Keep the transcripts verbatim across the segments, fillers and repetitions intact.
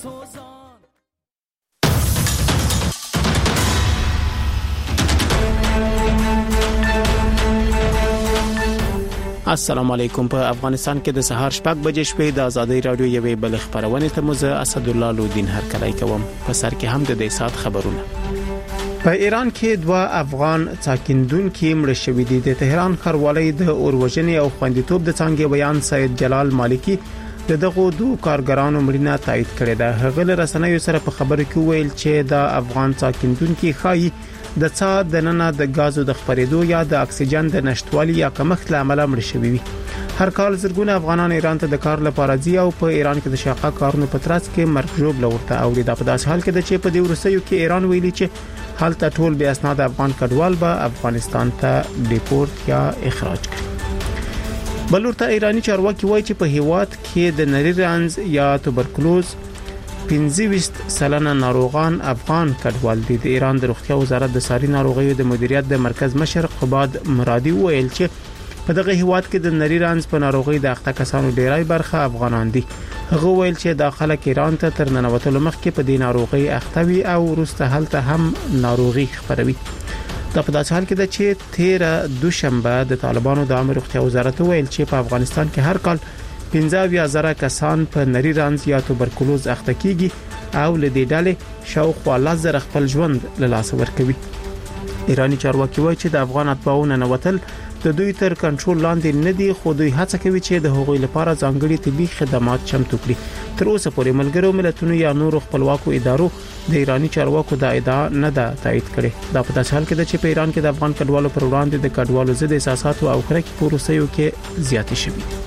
السلام علیکم. په افغانستان کې د سهار شپږ بجې شپې د ازادي رادیو یوې بل خبرونه ته مزه اسد الله لودین هر کله کوم. په سر کې هم د دې سات خبرونه. په ایران کې دوه افغان ساکندونکو مړ شوي دي. د تهران ښاروالۍ د اوروژنې او خوندیتوب د څنګه بیان سید جلال مالکی د دغه دوه کارګرانو مړینه تایید کړې ده. هغه له رسنیو سره په خبرو کې ویل چې د افغان ساکندونکو خای د څا د نننه د غازو د خپرېدو یا د اکسیجن د نشټوالي یا کمښت لامل مړ شوي وي. هر کال زرګونه افغانان ایران ته د کار لپاره ځي او په ایران کې د شاقه کارونو په ترڅ کې مرګ ژوبله ورته او د په داس حال کې د چې په دې ورسېو کې ایران ویلي چې حالت ټول به اسناد افغان کډوال به افغانستان ته ډیپورت یا اخراج کړي. بلورته ایرانی چارواکي وایي چې په هیواد کې د نری رنز یا توبرکلوز پنځه سلنه ناروغان افغان کډوال دي. د ایران د روغتیا وزارت د ساري ناروغیو د مدیریت د مرکز مشر قباد مرادي ویل چې په دغه هیواد کې د نری رنز په ناروغي د اخته کسانو ډیری برخه افغانان دي. هغه ویل چې داخله ایران ته تر ننوتلو مخکې په دې ناروغي اختوي او وروسته هلته هم ناروغي خبروي. دا په داسې حال کې ده چې تیره دوشنبه د طالبانو د عامه روغتیا وزارت ویل چې په افغانستان کې هر کال پنځه زره کسان په نری رنز یا توبرکلوز اخته کیږي او له دې ډلې شاوخوا لس زره خپل ژوند له لاسه ورکوي. ایرانی چارواکي وایي چې د افغان اتباعو ننوتل د دوی تر کنټرول لاندې نه دي، خو دوی هڅه کوي چې د هغوی لپاره ځانګړي طبي خدمات چمتو کړي. تر اوسه پورې ملګرو ملتونو یا نورو خپلواکو ادارو د ایرانی چارواکو د ادعا نه ده تایید کړې. دا په داسې حال کې ده چې په ایران کې د افغان کډوالو پر وړاندې د کډوالو ضد احساسات او کرکې په روسیو کې زیاتې شوې.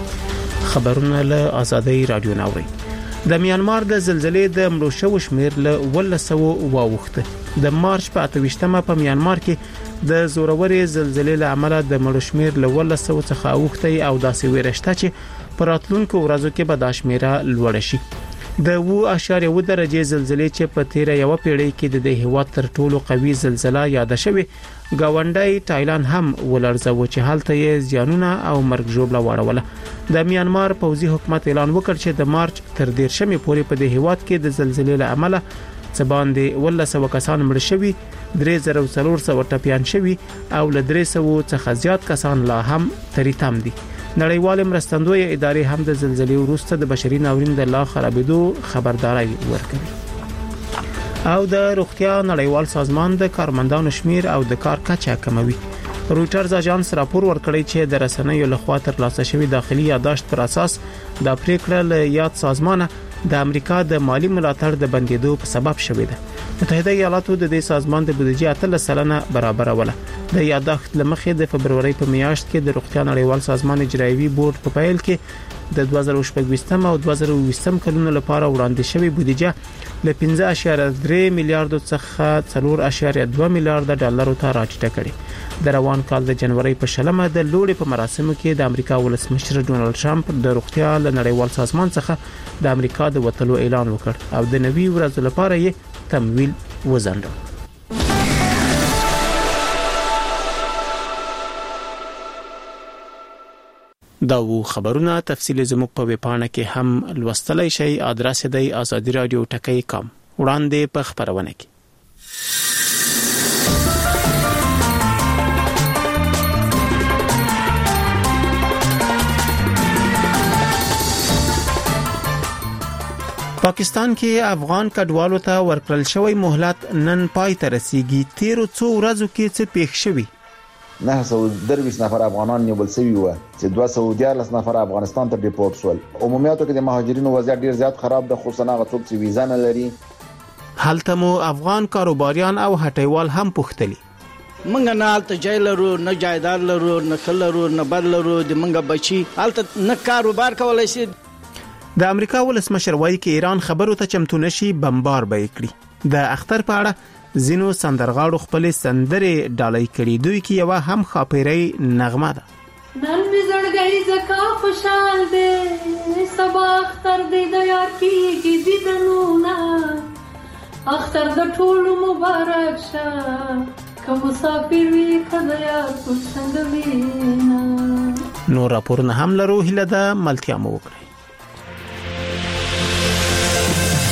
خبرونه له ازادي رادیو ناوړي. د میانمار د زلزلې د مړو شوو شمیر له ولسو واوښته. د مارچ په اتويشتمه په میانمار کې د زورورې زلزلې له امله د مړو شمیر له ولسو څخه اوښته او داسې ورشته چې په راتلونکو ورځو کې به د شمیره لوړ شي. د اوه اشاریه اوه درجه زلزلې چې په تیره یو پیړۍ کې د هیواد تر ټولو قوي زلزلہ یاد شوه گاونډي تایلند هم ولرزو چې حالت یې زیانونه او مرګ ژوبله واړوله. د میانمار پوځي حکومت اعلان وکړ چې د مارچ تر دیرشمې پورې په دې هیواد کې د زلزلې له امله څه باندې ولسو کسان مړ شوي، درې زره څلور سوه ټپيان شوي او له درې سوه څخه زیات کسان لا هم تریتم دي. نړیوال مرستندوی ادارې هم د زلزلې وروسته د بشري ناورین د لا خرابېدو خبرداري ورکړي. او د روغتیا نړیوال سازمان د کارمندانو شمیر او د کار کچه کموي. رويټرز اژانس راپور ورکړی چې د رسنیو لخوا ترلاسه شوی داخلي یادداشت پر اساس د پریکړه له یاد سازمان د امریکا د مالی ملاتړ د بندیدو په سبب شوې ده. متحده ایالاتو د دې سازمان د بودیجې اتلس سلنه برابروله. د یادداشت لمخې د فبرवरी په میاشت کې د روغتیا نړیوال سازمان اجرایوي بورډ په پیل کې د دوه زره شپږ او دوه زره اووه کلونو لپاره وړاندې شوی بودیجه له پنځه اعشاریه درې میلیارډ څخه څلور اعشاریه دوه میلیارډ ډالر ته راټیټه کړې. د روان کال د جنوري په شلمه د لوړې په مراسمو کې د امریکا ولسمشر ډونالد ټرمپ د روغتیا له نړیوال سازمان څخه د امریکا د وټلو اعلان وکړ او د نوي ورځ لپاره یې تمویل وزنده. دا و خبرونه تفصیل زموږ په ویبپاڼه کې هم لوستلای شئ. ادرس دی ازادي رادیو ټکی کام. وړاندې په خبرونه کې پاکستان کې افغان کډوالو ته ورکړل شوی مهلت نن پای ته رسیږي. تیرو څو ورځو کې څه پیښ شوی؟ نه سو درویش نفر افغانان نیول شوی و چې دوه سوه دیارلس نفر افغانستان ته ډیپورت شول. عمومیاتو کې د مهاجرینو وضعیت ډیر زیات خراب ده، خصوصا هغه څوک چې ویزا نه لري. هلته مو افغان کاروباریان او هټیوال هم پوښتلي. منګه نه حالت جای لرو، نه جایداد لرو، نه کلرو، نه بد لرو، د منګه بچي حالت نه کاروبار کولای شي. د امریکا ولسمشر وایي چې ایران خبرو ته چمتو نشي بمبار به کړي. د اختر په اړه زینو سندرغاړو خپل سندرې ډالۍ کړي. دوی کې یو هم خاپیري نغمه ده. نن می زړګي زکا خوشحال دي، سبا اختر دې د یار کیږي دیدنونه، اختر د ټولو مبارک شه، که مسافر وي کله یا څنګه وینا. نو راپورونه هم لرو، هله ده ملتیا مو وکړي.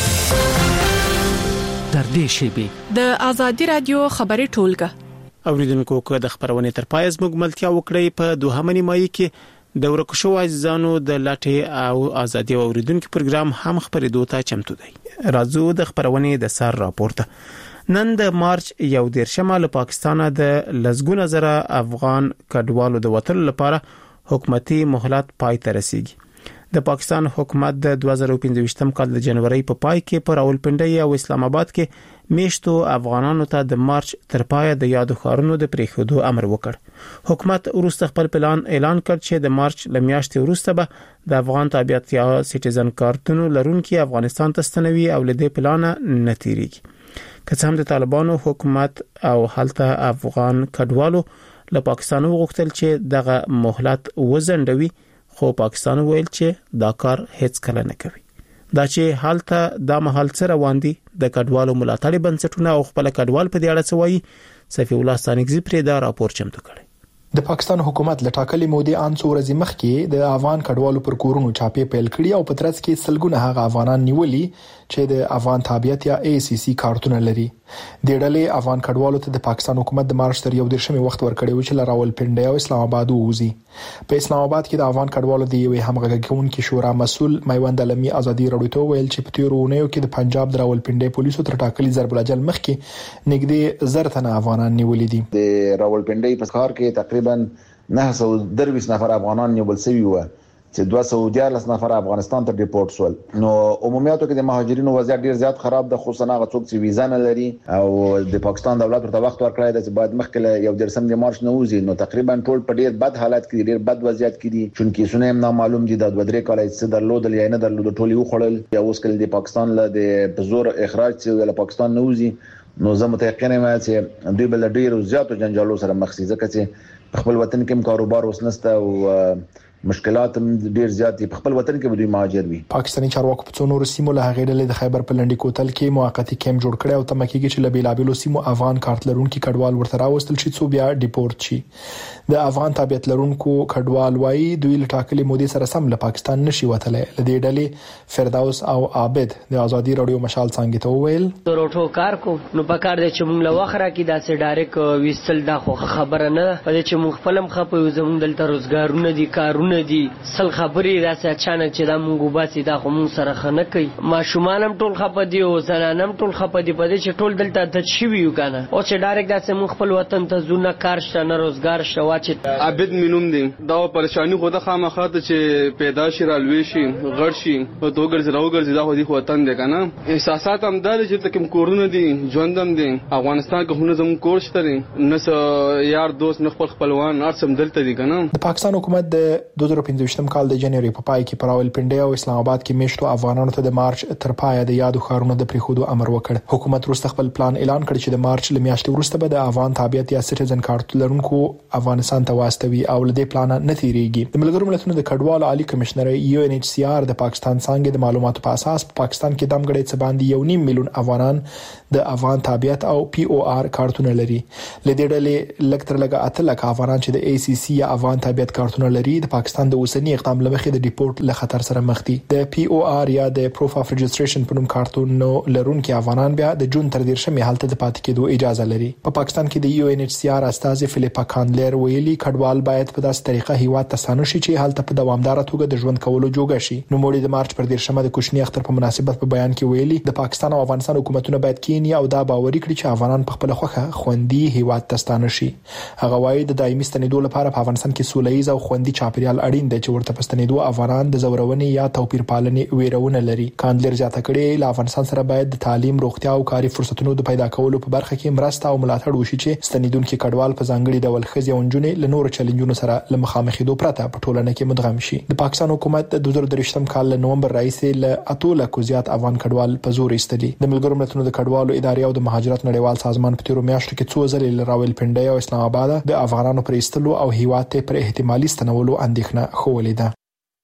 نږدې شي. د آزادي رادیو خبري ټولګه اوریدونکو کو د خبرونه تر پای زموږ ملتیا وکړي په دوهمه نیمایي کې د ورکشو عزیزانو د لاټي او ازادي اوریدونکو پروګرام هم خبرېدو ته چمتو دی. راځو د خبرونه د سر راپورته. نن د مارچ یو دیرشمه له پاکستانه د لزګونه زره افغان کډوالو د وطن لپاره حکومتي مهلت پای ته رسیدي. د پاکستان حکومت د دوه زره پنځه کال د جنوري په پای کې پر راولپنډي او اسلام آباد کې میشتو افغانانو ته د مارچ تر پای د یادو ښارونو د پریښودو امر وکړ. حکومت وروسته خپل پلان اعلان کړ چې د مارچ لمیاشتې وروسته به د افغان تابعیت یا سټیزن کارتونو لرونکي افغانستان ته ستنوي او له دې پلان نه تیریږي. که څه هم د طالبانو حکومت او هلته افغان کډوالو له پاکستان وغوښتل چې دغه مهلت وزندوي، خو پاکستان ویل چې دا کار هیڅ کله نه کوي. دا چې حالته د محل سره روان دي د کډوالو ملاتړ بنسټونه او خپل کډوال په دې اړه سوي صفی الله ستانکزی پرې دا راپور چمتو کړی. د پاکستان حکومت لټاکلي مودې ان څو ورځې مخکې د افغان کډوالو پر کورونو چاپې پیل کړي او په ترڅ کې سلګونه هغه افغانان نیولي چې د افغان تابعیت یا ای سی سی کارتونه لري. د ډلې افغان کډوالو ته د پاکستان حکومت د مارچ تر یو دیرشمې وخت ورکړی و چې راولپنډي او اسلام آباد ووزي. په اسلام آباد کې د افغان کډوالو د یوې همغږونکو شورا مسول میوند علمي ازادي راډیو ته ویل چې په تیرونیو کې د پنجاب د راولپنډي پولیسو تر ټاکلي ضرب الاجل مخکې نږدې زر تنه افغانان نیولي دي. د راولپنډي په ښار کې تقریبا نه سو درویش نفر افغانان نیول شوي و چې دوه سوه دیارلس نفر افغانستان ته ډیپورت شول. نو عمومیاتو کې د مهاجرینو وضعیت ډیر زیات خراب ده، خصوصا هغه څوک چې ویزا نه لري او د پاکستان دولت ورته وخت ورکړی دی چې باید مخکې یو دیرشم د مارچ نه وځي. نو تقریبا ټول په ډیر بد حالت کې ډیر بد وضعیت کې دي، چونکې سونه هم نامعلوم دي د دوه درې کال چې درلودل یا نه درلودل ټول یو خړل یا اوس کله د پاکستان له د بزور اخراج چې له پاکستان نه وځي. نو زه متيقن یم چې دوی بل ډیر زیاتو جنجالو سره مخ شي ځکه چې خپل وطن کې کاروبار وسنسته او مشکلات ډیر زیات دي. په خپل وطن کې به دوی مهاجر وي. پاکستاني چارواکو په څونو سیمو له هغې ډلې د خیبر په لنډي کوتل کې موقتی کیمپ جوړ کړی او تمه کېږي چې له بیلابېلو سیمو افغان کارت لرونکي کډوال ورته راوستل شي څو بیا ډیپورت شي. د افغان تابعیت لرونکو کډوال وایي دوی له ټاکلي مودې سره سم له پاکستان نشي وتلی. له دې ډلې فردوس او عابد د آزادي راډیو مشال څنګه ته وویل روټو کار کو نو پکار دی چې موږ له وخره کې داسې ډایرک ویستل دا خو خبره نه ده چې موږ خپلم خپو زموږ دلته روزګارونه دي کارونه دي سل خبرې داسې اچانک چې دا موږ وباسي دا خو موږ سره خنه کوي. ماشومان هم ټول خپه دي او زنان هم ټول خپه دي په دې چې ټول دلته د شوي یو کنه او چې ډایرک داسې موږ خپل وطن ته ځو نه کار شته نه روزګار شته. واچې عابد مینوم دي دا پریشانی خو د خامخا ته چې پیدا شي رالوي شي غړ شي او دوګر زراو ګرځي دا خو دي وطن دی کنه. احساسات هم دار چې تکم کورونه دي ژوندم دي افغانستان کې هونه زموږ کور شته نه یار دوست نه خپل خپلوان ارسم دلته دي کنه. د پاکستان حکومت د دوه زره پنځه کال د جنوري په پای کې پر راولپنډي او اسلام آباد کې میشتو افغانانو ته د مارچ تر پای د یادو ښارونو د پریښودو امر وکړ. حکومت وروسته خپل پلان اعلان کړ چې د مارچ لمیاشتې وروسته به د افغان تابعیت یا سټیزن کارت لرونکو افغانستان ته واستوي او له دې پلان نه تیریږي. د ملګرو ملتونو د کډوالو عالی کمشنر یو ان ایچ سی آر د پاکستان څنګه د معلوماتو په اساس په پاکستان کې دمګړې څه باندې یو نیم میلیون افغانان د افغان تابعیت او پی او آر کارتونه لري. له دې ډلې لکتر لګه اته لک افغانان چې د ای سی سی یا افغان تابعیت کارتونه لري د پاکستان د اوسنی اقدام لمخې د ډیپورت له خطر سره مخ دي. د پی او آر یا د پروف اف رجستریشن په نوم کارتونو لرونکي افغانان بیا د جون تر دیرشمې حالت د پاتې کېدو اجازه لري. په پاکستان کې د یو ان ایچ سی آر استاذ فلیپا کانلر ویلي کډوال باید په داسې طریقه هیواد ته ستانه شي چې حالت په دوامدار توګه د ژوند کولو جوګه شي. نو موږ د مارچ پر دیرشمه د کوچنی اختر په مناسبت په بیان کې ویلي د پاکستان او افغانستان حکومتونه باید کینی او دا باوري کړي چې افغانان په خپل خوخه خوندي هیواد ته ستانه شي. هغه وایي د دایمي ستنېدو لپاره په افغانستان کې سولهییز او خوندي چاپیریال اړین دی چې ورته پستنېدو افغانان د زورونې یا توپیر پالنې ویرونه لري. کاندلر زیاته کړي له افغانستان سره باید د تعلیم، روغتیا او کاري فرصتونو د پیدا کولو په برخه کې مرسته او ملاتړ وشي چې ستنېدونکو کډوال په ځانګړي ډول ښځې او نجونې له نورو چیلنجونو سره له مخامخېدو پرته په ټولنه کې مدغم شي. د پاکستان حکومت د دوه زره درویشتم کال له نومبر راهیسې له اتو لکو زیات افغان کډوال په زور ایستلي. د ملګرو ملتونو د کډوالو ادارې او د مهاجرت نړیوال سازمان په تیرو میاشتو کې څو ځلې له راولپنډي او اسلام آباد د افغانانو پر ایستلو او هیواد ته پر احتمالي ستنولو اندېښنه خوولې ده.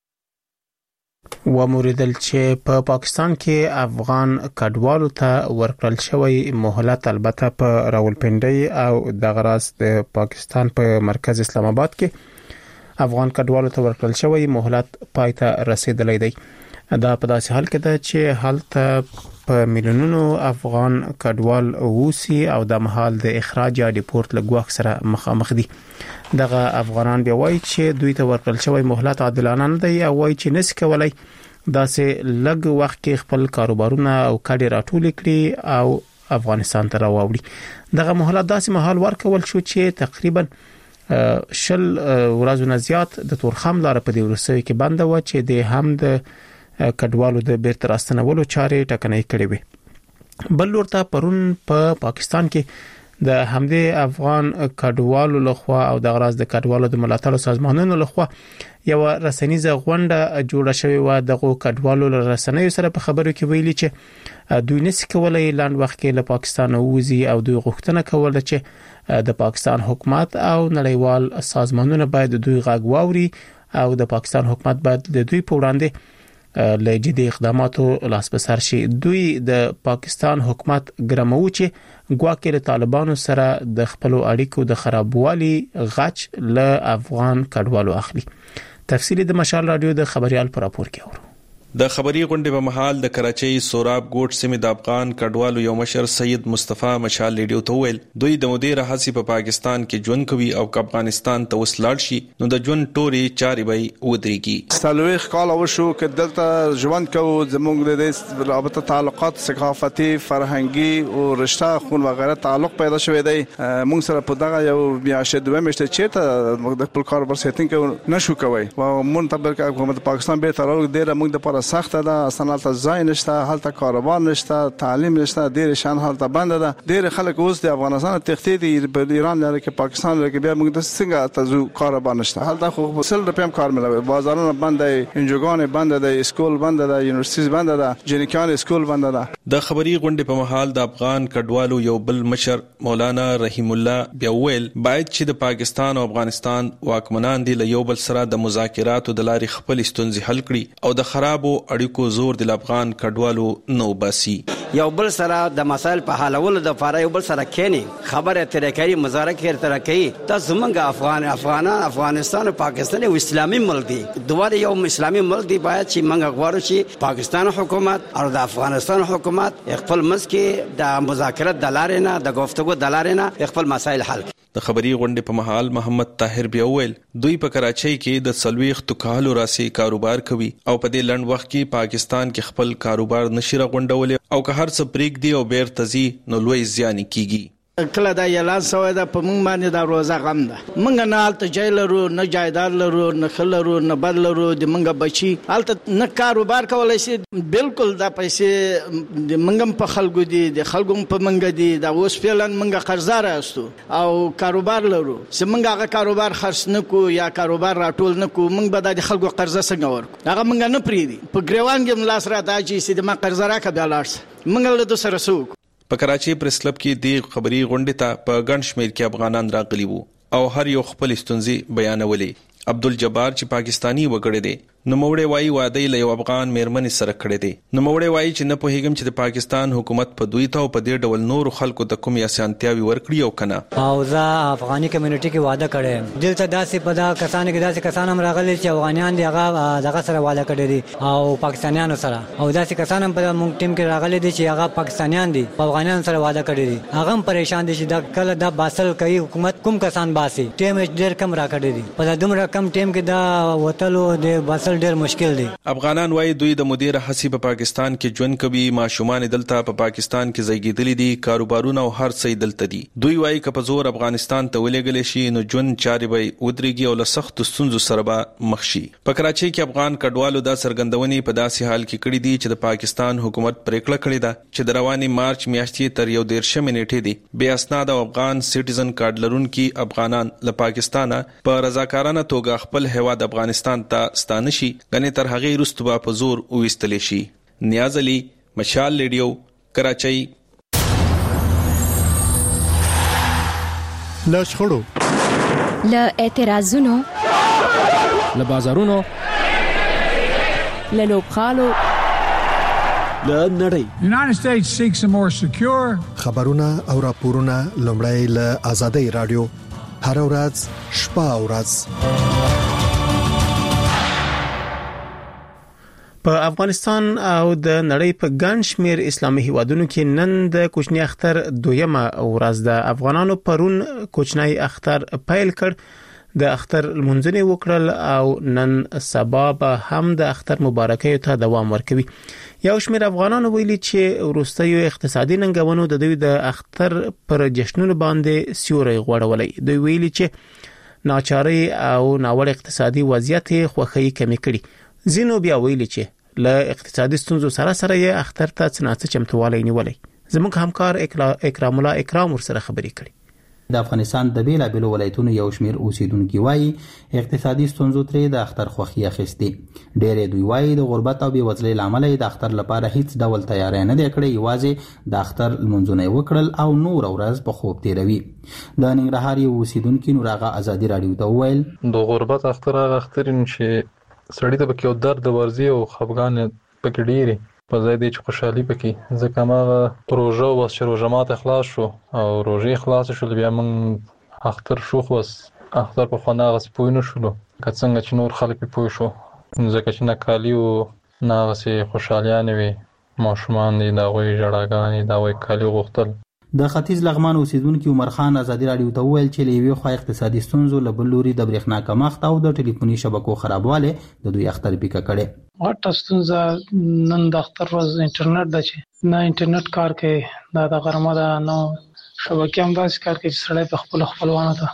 وموریدل چې په پا پاکستان کې افغان کډوالو ته ورکړل شوی مهلت البته په راولپنډي او د غراس د پاکستان په مرکز اسلام آباد کې افغان کډوالو ته ورکړل شوی مهلت پای ته رسیدلی دی. دا په داسې حال کې ده چې حالت په میلیونونو افغان کډوال اوسي او د محل د اخراج یا ډیپورت لګوخ سره مخامخ دي. دغه افغانان بیا وایي چې دوی ته ورکړل شوی مهلت عادلانه نه دی او وایي چې نس کولای داسې لږ وخت کې خپل کاروبارونه او کډې راټول کړي او افغانستان ته راوړي. دغه مهلت داسې مهال ورکول شو چې تقریبا شل ورځې نه زیات د تورخم لار په دې ورسوي کې بند و چې د هم د کډوالو د بیرته راستنولو چارې ټکنۍ کړې وي. بل ورته پرون په پا پاکستان کې د همدې افغان کډوالو لخوا او د غراز د کډوالو د ملاتړ سازمانونو لخوا یو رسنیزه غونډه جوړه شوې و. دغه کډوالو له رسنیو سره په خبرو کې ویلي چې دوی نس کولای لاند وخت کې له پاکستان ووزي او دوی غوښتنه کوله چې د پاکستان حکومت او نړیوال سازمانونه باید دوی غږ واوري او د پاکستان حکومت باید د دوی په وړاندې له جدي اقداماتو لاس په سر شي. دوی د پاکستان حکومت ګرمو چې ګواکې له طالبانو سره د خپل اړیکو د خرابوالي غچ له افغان کډوالو اخلي. تفصیلی د مشال رادیو د خبريال پر راپور کې اورو. د خبري غونډې په محل د کراچۍ سوراب ګوټ سیمې د افغان کډوالو یو مشر سید مصطفی مشال ریډیو ته ویل دوی د مودې راهسي په پاکستان کې ژوند کوي او که افغانستان ته وسلاړ شي نو د ژوند ټوري چاري به ودرېږي. سالويخ کال او شو کې دلته ژوند کوو زموږ د رابطه تعلقات ثقافتي فرهنګي او رشتہ خون وغیرہ تعلق پیدا شوی دی. موږ سره په دغه یو میاشت دوه میاشتې چیرته موږ د خپل کار پر سیټینګ کو نشو کوي او منتبر کې حکومت پاکستان به تر اوسه ډیر موږ د پر سخت ده. اصلا حالت ځای نشته، حالت کاروبار نشته، تعلیم نشته، ډیر شان حالت بند ده. ډیر خلک اوس د افغانستان تختی دي په ایران لري کې پاکستان لري کې بیا موږ د څنګه تاسو کاروبار نشته. حالت خو وسل د پم کار ملوي، بازارونه بند دي، انجوګان بند دي، اسکول بند دي، یونیورسيټي بند ده، جنکان اسکول بند ده. د خبري غونډې په محل د افغان کډوالو یو بل مشر مولانا رحیم الله بیا ویل باید چې د پاکستان او افغانستان واکمنان دي له یو بل سره د مذاکراتو د لارې خپل ستونزې حل کړي او د خرابو اړیکو زور د افغان کډوالو نو باسي. یو بل سره د مسایل په حلولو د لپاره یو بل سره کېنی خبره ترې کوي، مذاکره ترې کوي. تاسو موږ افغان افغانان افغانستان او پاکستان یو اسلامي ملک دي، دوه یو اسلامي ملک دي. باید چې موږ غواړو چې پاکستان حکومت او د افغانستان حکومت خپل مسکه د مذاکرات د لارې نه د گفتگو د لارې نه خپل مسایل حل. د خبري غونډې په محل محمد طاهر بیا ویل دوی په کراچۍ کې د سلويخ توکالو راسي کاروبار کوي او په دې لند وخت کې پاکستان کې خپل کاروبار نشي راغونډول او که هر څه پریک دی او بیر تزي نو لوی زیان کیږي. کله دا اعلان شوی دا په موږ باندې دا روزه غم ده. موږ نه حالت جای لرو، نه جایداد لرو، نه خلرو، نه بد لرو. د موږ بچي حالت نه کاروبار کولای شي. بالکل دا پیسې د موږ په خلکو دي، د خلکو په موږ دي. دا اوس فعلا موږ قرضدار استو او کاروبار لرو. چې موږ هغه کاروبار خرڅ نکو یا کاروبار راټول نکو، موږ به د خلکو قرضه څنګه ورکو؟ هغه موږ نه پریدي. په ګریوان کې ملاس را داجي چې د ما قرضه راکړه بیا لاړ موږ له دوسر سوق. په کراچۍ پریس کلب کې د خبري غونډې ته په ګڼ شمېر کې افغانان راغلي وو او هر یو خپل ستونزې بیانولې. عبدالجبار چې پاکستانی وګړی دی نو موړې وایي واده له یو افغان میرمن سره کړی دی. نو موړې وایي چې نه پوهیږم چې د پاکستان حکومت په دوی ته او په دې ډول نور خلکو ته کوم اسانتیاوي ورکړي او کنه. او زه افغاني کمیونټي کې واده کړم. دلته داسې په دا کسان کې داسې کسان هم راغلي چې افغانان دي هغه دغه سره واده کړی دي او پاکستانیانو سره، او داسې کسان هم په موږ ټیم کې راغلي دي چې هغه پاکستانیان دي په افغانانو سره واده کړی دي. هغه هم پریشان دي چې دا کله دا باسل کوي حکومت کوم کسان باسي. ټیم ډېر کم راکړي دي، په دومره کم ټیم کې دا وتلو د باسل ډېر مشکل دی. افغانان وایي دوی د مدیر حسی په پاکستان کې ژوند کوي، ماشومان دلته په پاکستان کې زیږیدلي دي، کاروبارونه او هر څه دلته دي. دوی وایي که په زور افغانستان ته ولېږل شي نو ژوند چارې به ودرېږي او له سختو ستونزو سره به مخ شي. په کراچۍ کې افغان کډوالو دا څرګندونې په داسې حال کې کړې دي چې د پاکستان حکومت پریکړه کړې ده چې د رواني مارچ میاشتې تر یو دېرشمې نیټې دي بې اسناد او افغان سټیزن کارت لرونکي افغانان له پاکستانه په رضاکارانه توګه خپل هیواد افغانستان ته ستانه شي، غني تر هغه وروسته به په زور وویستل شي. نیاز علي، مشال ریډیو، کراچۍ. له شخړو، له اعتراضونو، له بازارونو، له لوبغالو، له نړۍ. United States seeks a more secure. خبرونه او راپورونه لومړی له آزادۍ رادیو هر ورځ شپه او ورځ. په افغانستان او د نړۍ په ګڼ شمېر اسلامي هیوادونو کې نن د کوچنی اختر دویمه ورځ ده. افغانانو پرون کوچنی اختر پیل کړ، د اختر لمونځونه وکړل او نن سبا به هم د اختر مبارکۍ ته دوام ورکوي. یو شمېر افغانانو ویلي چې وروستیو اقتصادي ننګونو د دوی د اختر پر جشنونو باندې سیوری غوړولی. دوی ویلي چې ناچاري او ناوړه اقتصادي وضعیت خوښي کمی کړي. ځینو بیا ویلي چې له اقتصادي ستونزو سره سره یې اختر ته څنګه چمتووالی نیولای. زموږ همکار اکرام الله اکرام ورسره خبرې کړي. د افغانستان د بیلابیلو ولایتونو یو شمېر اوسیدونکو وایي اقتصادي ستونزو ترې د اختر خوښي اخیستې. ډېر دوی وایي د غربت او بېوزلۍ له امله د اختر لپاره هیڅ ډول تیاری نه دی کړی، یوازې د اختر لمونځونه وکړل او نور ورځ په خوب تیروي. د ننګرهار یو اوسیدونکي نور هغه ازادي راډیو ته وویل د غربت اختر هغه اختر چې سړی ته پکې درد ورځي او خفګان پکې ډېری په ځای دی چې خوشحالي پکې. ځکه هغه پروژه اوس چې روژه ماته خلاص شو او روژې خلاص شول، بیا موږ اختر شو، خو اختر په خوند هغسې پوه نه شولو که څنګه چې نور خلک پې پوه شو، ځکه چې نه کالي و نه هغسې خوشحالیانې وې. ماشومان دي د هغوی ژړاګانې، د هغوی کالي غوښتل. د ختیځ لغمان اوسیدونکي عمر خان ازادي راډیو ته وویل چې له یوې خوا اقتصادي ستونزو، له بل لوري د برېښنا کمښت او د ټلیفوني شبکو خرابوالی د دوی اختر پیکه کړی. غټه ستونزه نن د اختر ورځ انټرنیټ ده چې نه انټرنیټ کار کوي، دا د غرمه ده، نو شبکې هم داسې کار کوي چې سړی په خپلو خپلوانو ته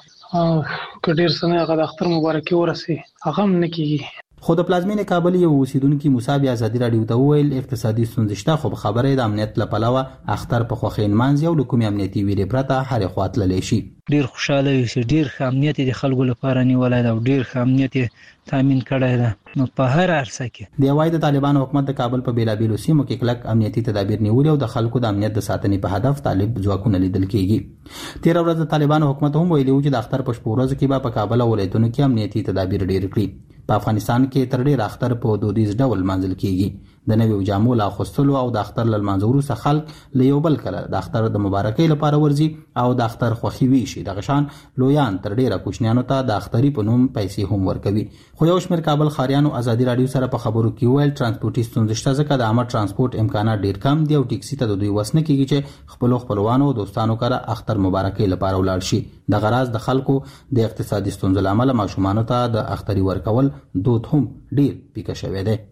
که ډېر څه نه هغه د اختر مبارکي ورسي هغه هم نه کېږي. خو د پلازمینې کابل یو اوسیدونکي موسی بیا ازادي راډیو ته وویل اقتصادي ستونزې شته، خو خبره د امنیت له پلوه اختر په خوښۍ نمانځي او له کومې امنیتي ویرې پرته هرې خوا تللی شي. ډېر خوشحاله یو چې ډېر ښه امنیت د خلکو لپاره نیولی ده او ډېر ښه امنیت تامین کړی ده. نو په هر عرصه کې دی وایي د طالبانو حکومت د کابل په بیلابیلو سیمو کې کلک امنیتي تدابیر نیولي او د خلکو د امنیت د ساتنې په هدف طالب ځواکونه لیدل کېږي. تېره ورځ د طالبانو حکومت هم ویلي و چې د اختر په شپو ورځو کې به په کابل او ولایتونو کې امنیتي تدابیر ډېر کړي. په افغانستان کې تر ډېره اختر په دودیز ډول لمانځل کېږي. د نویو جامو له اخیستلو او د اختر له لمانځه وروسته خلک له یو بل کله د اختر د مبارکۍ لپاره ورځي او د اختر خوښي ویشي. دغه شان لویان تر ډېره کوچنیانو ته د اختري په نوم پیسې هم ورکوي. خو یو شمېر کابل ښاریانو ازادي راډیو سره په خبرو کې وویل ترانسپورټي ستونزې شته، ځکه د عامه ترانسپورټ امکانات ډېر کم دي او ټیکسي ته د دوی وس نه کېږي چې خپلو خپلوانو او دوستانو کره اختر مبارکۍ لپاره ولاړ شي. دغه راز د خلکو د اقتصادي ستونزو له امله ماشومانو ته د اختري ورکول دود هم ډېر پیکه شوی دی.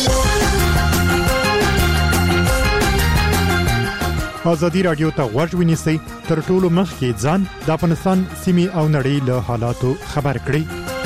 ازادي راډیو ته غوږ ونیسئ، تر ټولو مخکې ځان د افغانستان سیمې او نړۍ له حالاتو خبر کړئ.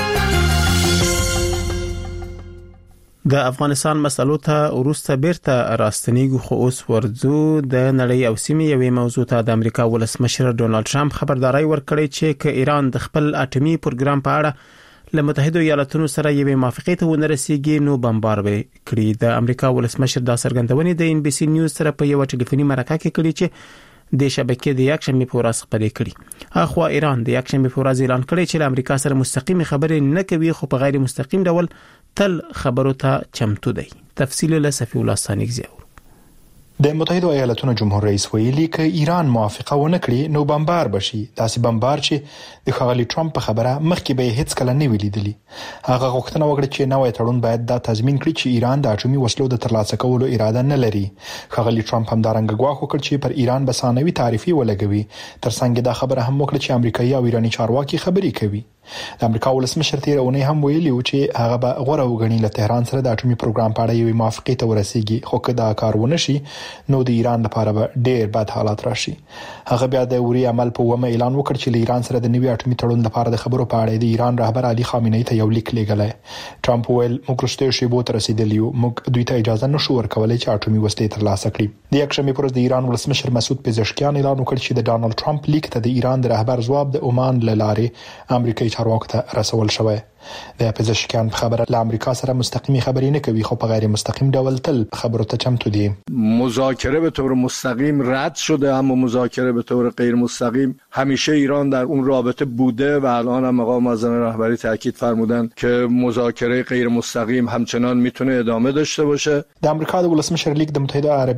د افغانستان مسلو ته وروسته بیرته راستنیږو، خو اوس ورځو د نړۍ او سیمې یوې موضوع ته د امریکا ولسمشر ډونالد ټرمپ خبرداري ورکړې چې که ایران د خپل اټومي پروګرام په اړه له متحده ایالاتونو سره یوې موافقې ته ونه رسیږي نو بمبار به کړي. د امریکا ولسمشر دا څرګندونې د ان بي سي نیوز سره په یو ټلیفوني مرکه کې کړي چې د شبکې د یک شنبه په ورځ خبرې کړي. اخوا ایران د یک شنبه په ورځ اعلان کړی چې له امریکا سره مستقیم خبرې نه کوي، خو په غیر مستقیم ډول تل خبرو ته چمتو دی. تفصیل له صفی الله ثانیزی. د متحده ایالاتونو جمهور رئیس ویلي ک ایران موافقه ونه کړي نو بمبار بشي. داسې بمبار چې د خغلی ټرمپ په خبره مخکې به هیڅ کله نه ویلیدلی. هغه غوښتنه وکړه چې نوې تړون باید دا تضمین کړي چې ایران د اټومي وسلو د ترلاسه کولو اراده نه لري. خغلی ټرمپ هم دا رنګ غواخ وکړ چې پر ایران به ثانوي تعرفي ولګوي. ترڅنګ دا خبره هم وکړه چې امریکایي او ایرانی چارواکي خبرې کوي. د امریکا ولسمشر تیر اونۍ هم ویلي و چې هغه به غوړه وګڼي له تهران سره د اټومي پروګرام په اړه یوې موافقې ته ورسیږي، خو که دا کار ونه شي نو د ایران لپاره به ډېر بد حالات راشي. هغه بیا د اوري عمل په ومه اعلان وکړ چې له ایران سره د نوي اټومي تړون لپاره د خبرو په اړه د ایران رهبر علي خامنه‌ای ته یو لیک لیږلی. ټرمپ ویل موږ رښتیا شیبو ته رسیدلی یو، موږ دوی ته اجازه نشو ورکولای چې اټومي وسلې ترلاسه کړي. د یکشنبه پر ورځ د ایران ولسمشر مسعود پزشکیان اعلان وکړ چې د ډانلډ ټرمپ لیک ته د ایران د رهبر ځواب د عمان له لارې امریکایي چارواکو ته رسول شوی. د پزشکیان په خبره له امریکا سره مستقیمی خبرې نه کوي، خو په غیر مستقیم ډول تل خبرو ته چمتو دي. مذاکره به طور مستقیم رد شده، اما مذاکره به طور غیر مستقیم همیشه ایران در اون رابطه بوده و الان هم آقا مازن رهبری تاکید فرمودن که مذاکره غیر مستقیم همچنان میتونه ادامه داشته باشه. د امریکا د ولسمشر لیک د متحده عربی اماراتو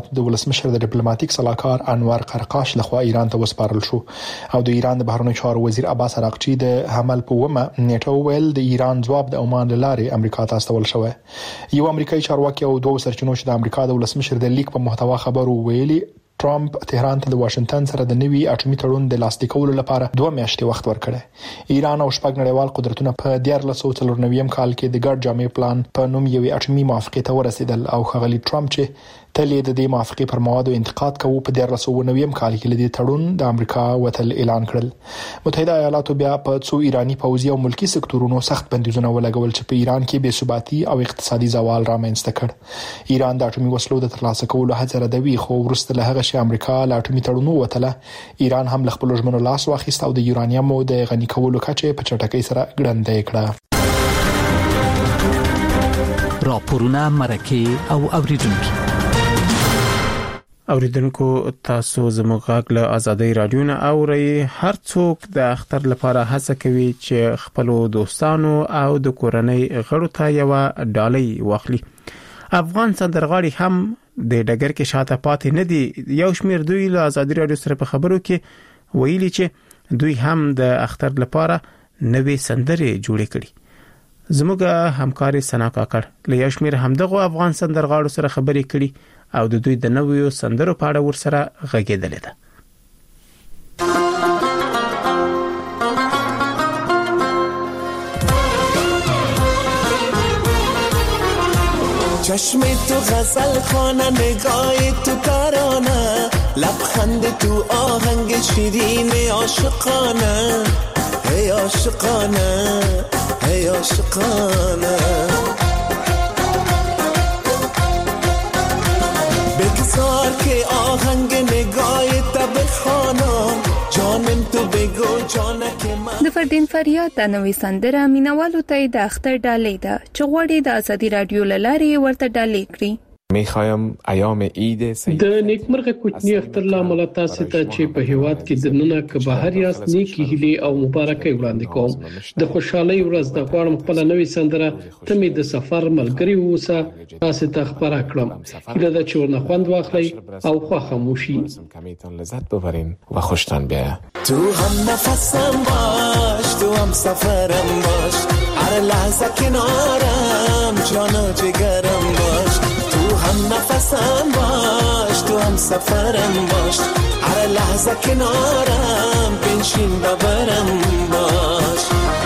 اماراتو د ولسمشر د ډیپلوماټیک صلاحکار انور قرقاش لخوا ایران ته وسپارل شو او د ایران د بهرنیو چارو وزیر عباس عراقچی د حمل په ومه نیټو ویل د ایران ځواب د عمان لارې امریکا ته استول شوی. یو امریکایي چارواکي او دوه سرچینو چې د امریکا د ولسمشر د لیک په محتوا خبرو ویلي ټرامپ تهران ته د واشنگټن سره د نوي اټومي تړون د لاسلیک کولو لپاره دوه میاشتې وخت ورکړی. ایران او شپږ نړیوال قدرتونه په دیارلس سوه څلور نوي کال کې د ګډ جامع پلان په نوم یو اټومي موافقه ته ورسېدل او ښاغلي ټرامپ چې تل د دې موافقه پر موادو انتقاد کوي په دیارلس سوه نوي کال کې لدی تړون د امریکا وتل اعلان کړل. متحده ایالاتو بیا په څو ایرانی پوځي او ملکی سکتورونو سخت بندیزونه ولګول چې په ایران کې بې ثباتی او اقتصادي زوال رامنځته کړ. ایران د اټومي وسلو د ترلاسه کولو هڅه ردوي خو وروسته له هغه چې امریکا له اټومي تړون وتله ایران هم له خپل ژمنو لاس واخیست او د یورانیم د غني کولو کچه په چټکۍ سره ګړندۍ کړه. راپورونه مرکه او اوریدونکو اوریدونکو تاسو زموږ غږ له آزادۍ رادیو نه اورئ. هر څوک د اختر لپاره هڅه کوي چې خپل دوستانو او د کورنۍ غړو ته یو ډالۍ واخلي. افغان سندرغاړي هم د ډګر کې شاته پاتې نه دي. یو شمیر دوی له آزادۍ رادیو سره په خبرو کې ویلي چې دوی هم د اختر لپاره نوې سندرې جوړې کړي. زموږ همکاري سنا کاکړ له یو شمیر همدغه افغان سندرغاړو سره خبرې کړي او د دوی د نویو سندرو په اړه ورسره غږېدلې ده. چشم تو غزل خوانه نگاه تو ترانه لبخند تو آهنگ شیرین عاشقانه ای عاشقانه ای عاشقانه بگذار که آهنگ نگاه تب خانم جانم تو بگو جانک من. د فردین فریاد د نوې سندره مینوالو ته د اختر ډالۍ ده چې غوړي د آزادي رادیو لارې ورته ډالۍ کړی. میخوایم ایام عید سید د نیکمرغه کوچنی اختر لامل تاسو ته چې په هیواد کې د نن که بهر یاست نیکی هلي او مبارکي وړاندې کوم. د خوشحالي ورځ د غواړم خپل نوې سندره ته می د سفر ملګری ووسه تاسو ته خبره کړم. کله د چورنه خوند واخلي او خو خاموشي کمیتون لذت ببرین و خوشتان بیاید. تو هم نفسم باش تو هم سفرم باش هر لحظه کنارم جان و جگرم باش. هم نفسم باش تو هم سفرم باش هر لحظه کنارم بنشین ببرم باش.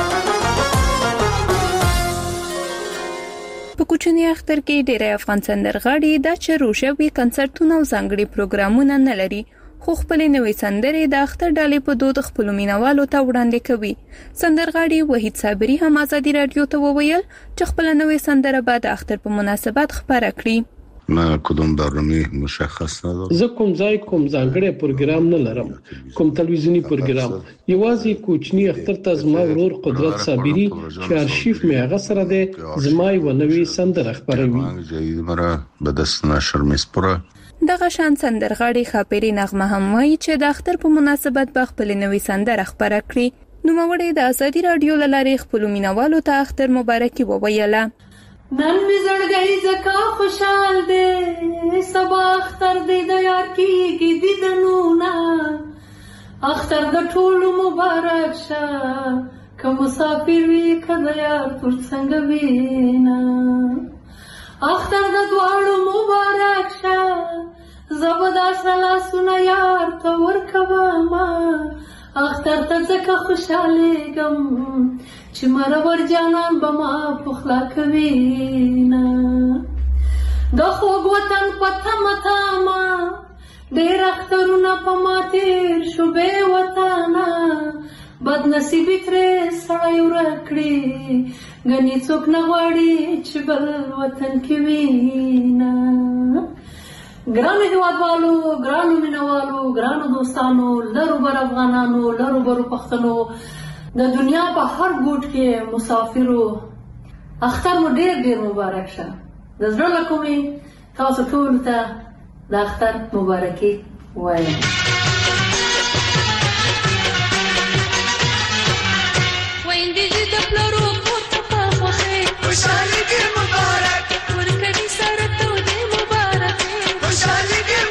په کوچني اختر کې ډېر افغان سندرغاړي د چروشوي کنسرتونو او ځانګړي پروګرامونه نه لري خو خپل نوې سندرې د اختر ډالۍ په دود خپل مینوالو ته وړاندې کوي. سندرغاړي وحید صابری هم آزادي رادیو ته وویل چې خپل نوې سندره به د اختر په مناسبت خبره کړي. ما کدوم برنامه مشخص ندارم. زه کوم ځای کوم ځانګړی پروګرام نه لرم کوم تلویزیونی پروګرام یوازې کوچنی اختر ته زما ورور قدرت صابری چې ارشیف می هغه سره ده زما یو نوې سندره خبروي. جدید مرا به دست نشر میسپره. دغه شان سندرغاړي خاپيري نغمه هم وایي چې د اختر په مناسبت به خپل نوې سندره خبره کړي. نوموړی د آزادي رادیو لارې خپل مینوالو ته اختر مبارکي وویله. نن می زړګی زکا خوشحال دی سبا اختر دی د یار کیږي دیدنونه اختر د ټولو مبارک شه که مسافر وي که د یار تر څنګه وینا اختر د دواړو مبارک شه زبدا سره لاسونه یار ته ورکوما اختر ته ځکه خوشحالېږم چې مرور جانان به ما پخلا کوینا د خوږ وطن په تمه تمه ډېر اخترونه په ما تېر شو بې وطنه بد نصیبي ترې سړی ورک کړي ګنې څوک نه غواړي چې بل وطن کې وینا. ګرانو هیوادوالو ګرانو مینوالو ګرانو دوستانو لرو بر افغانانو لرو برو پښتنو د دنیا په هر ګوټ کې مسافرو اختر مو ډېر ډېر مبارک شه. د زړه له کومې تاسو ټولو ته د اختر مبارکي وایم. ویندې د پلرو کور ته په خوښۍ خوشحالي دې مبارک ورکړي سره ته دې مبارک خوشحالي دې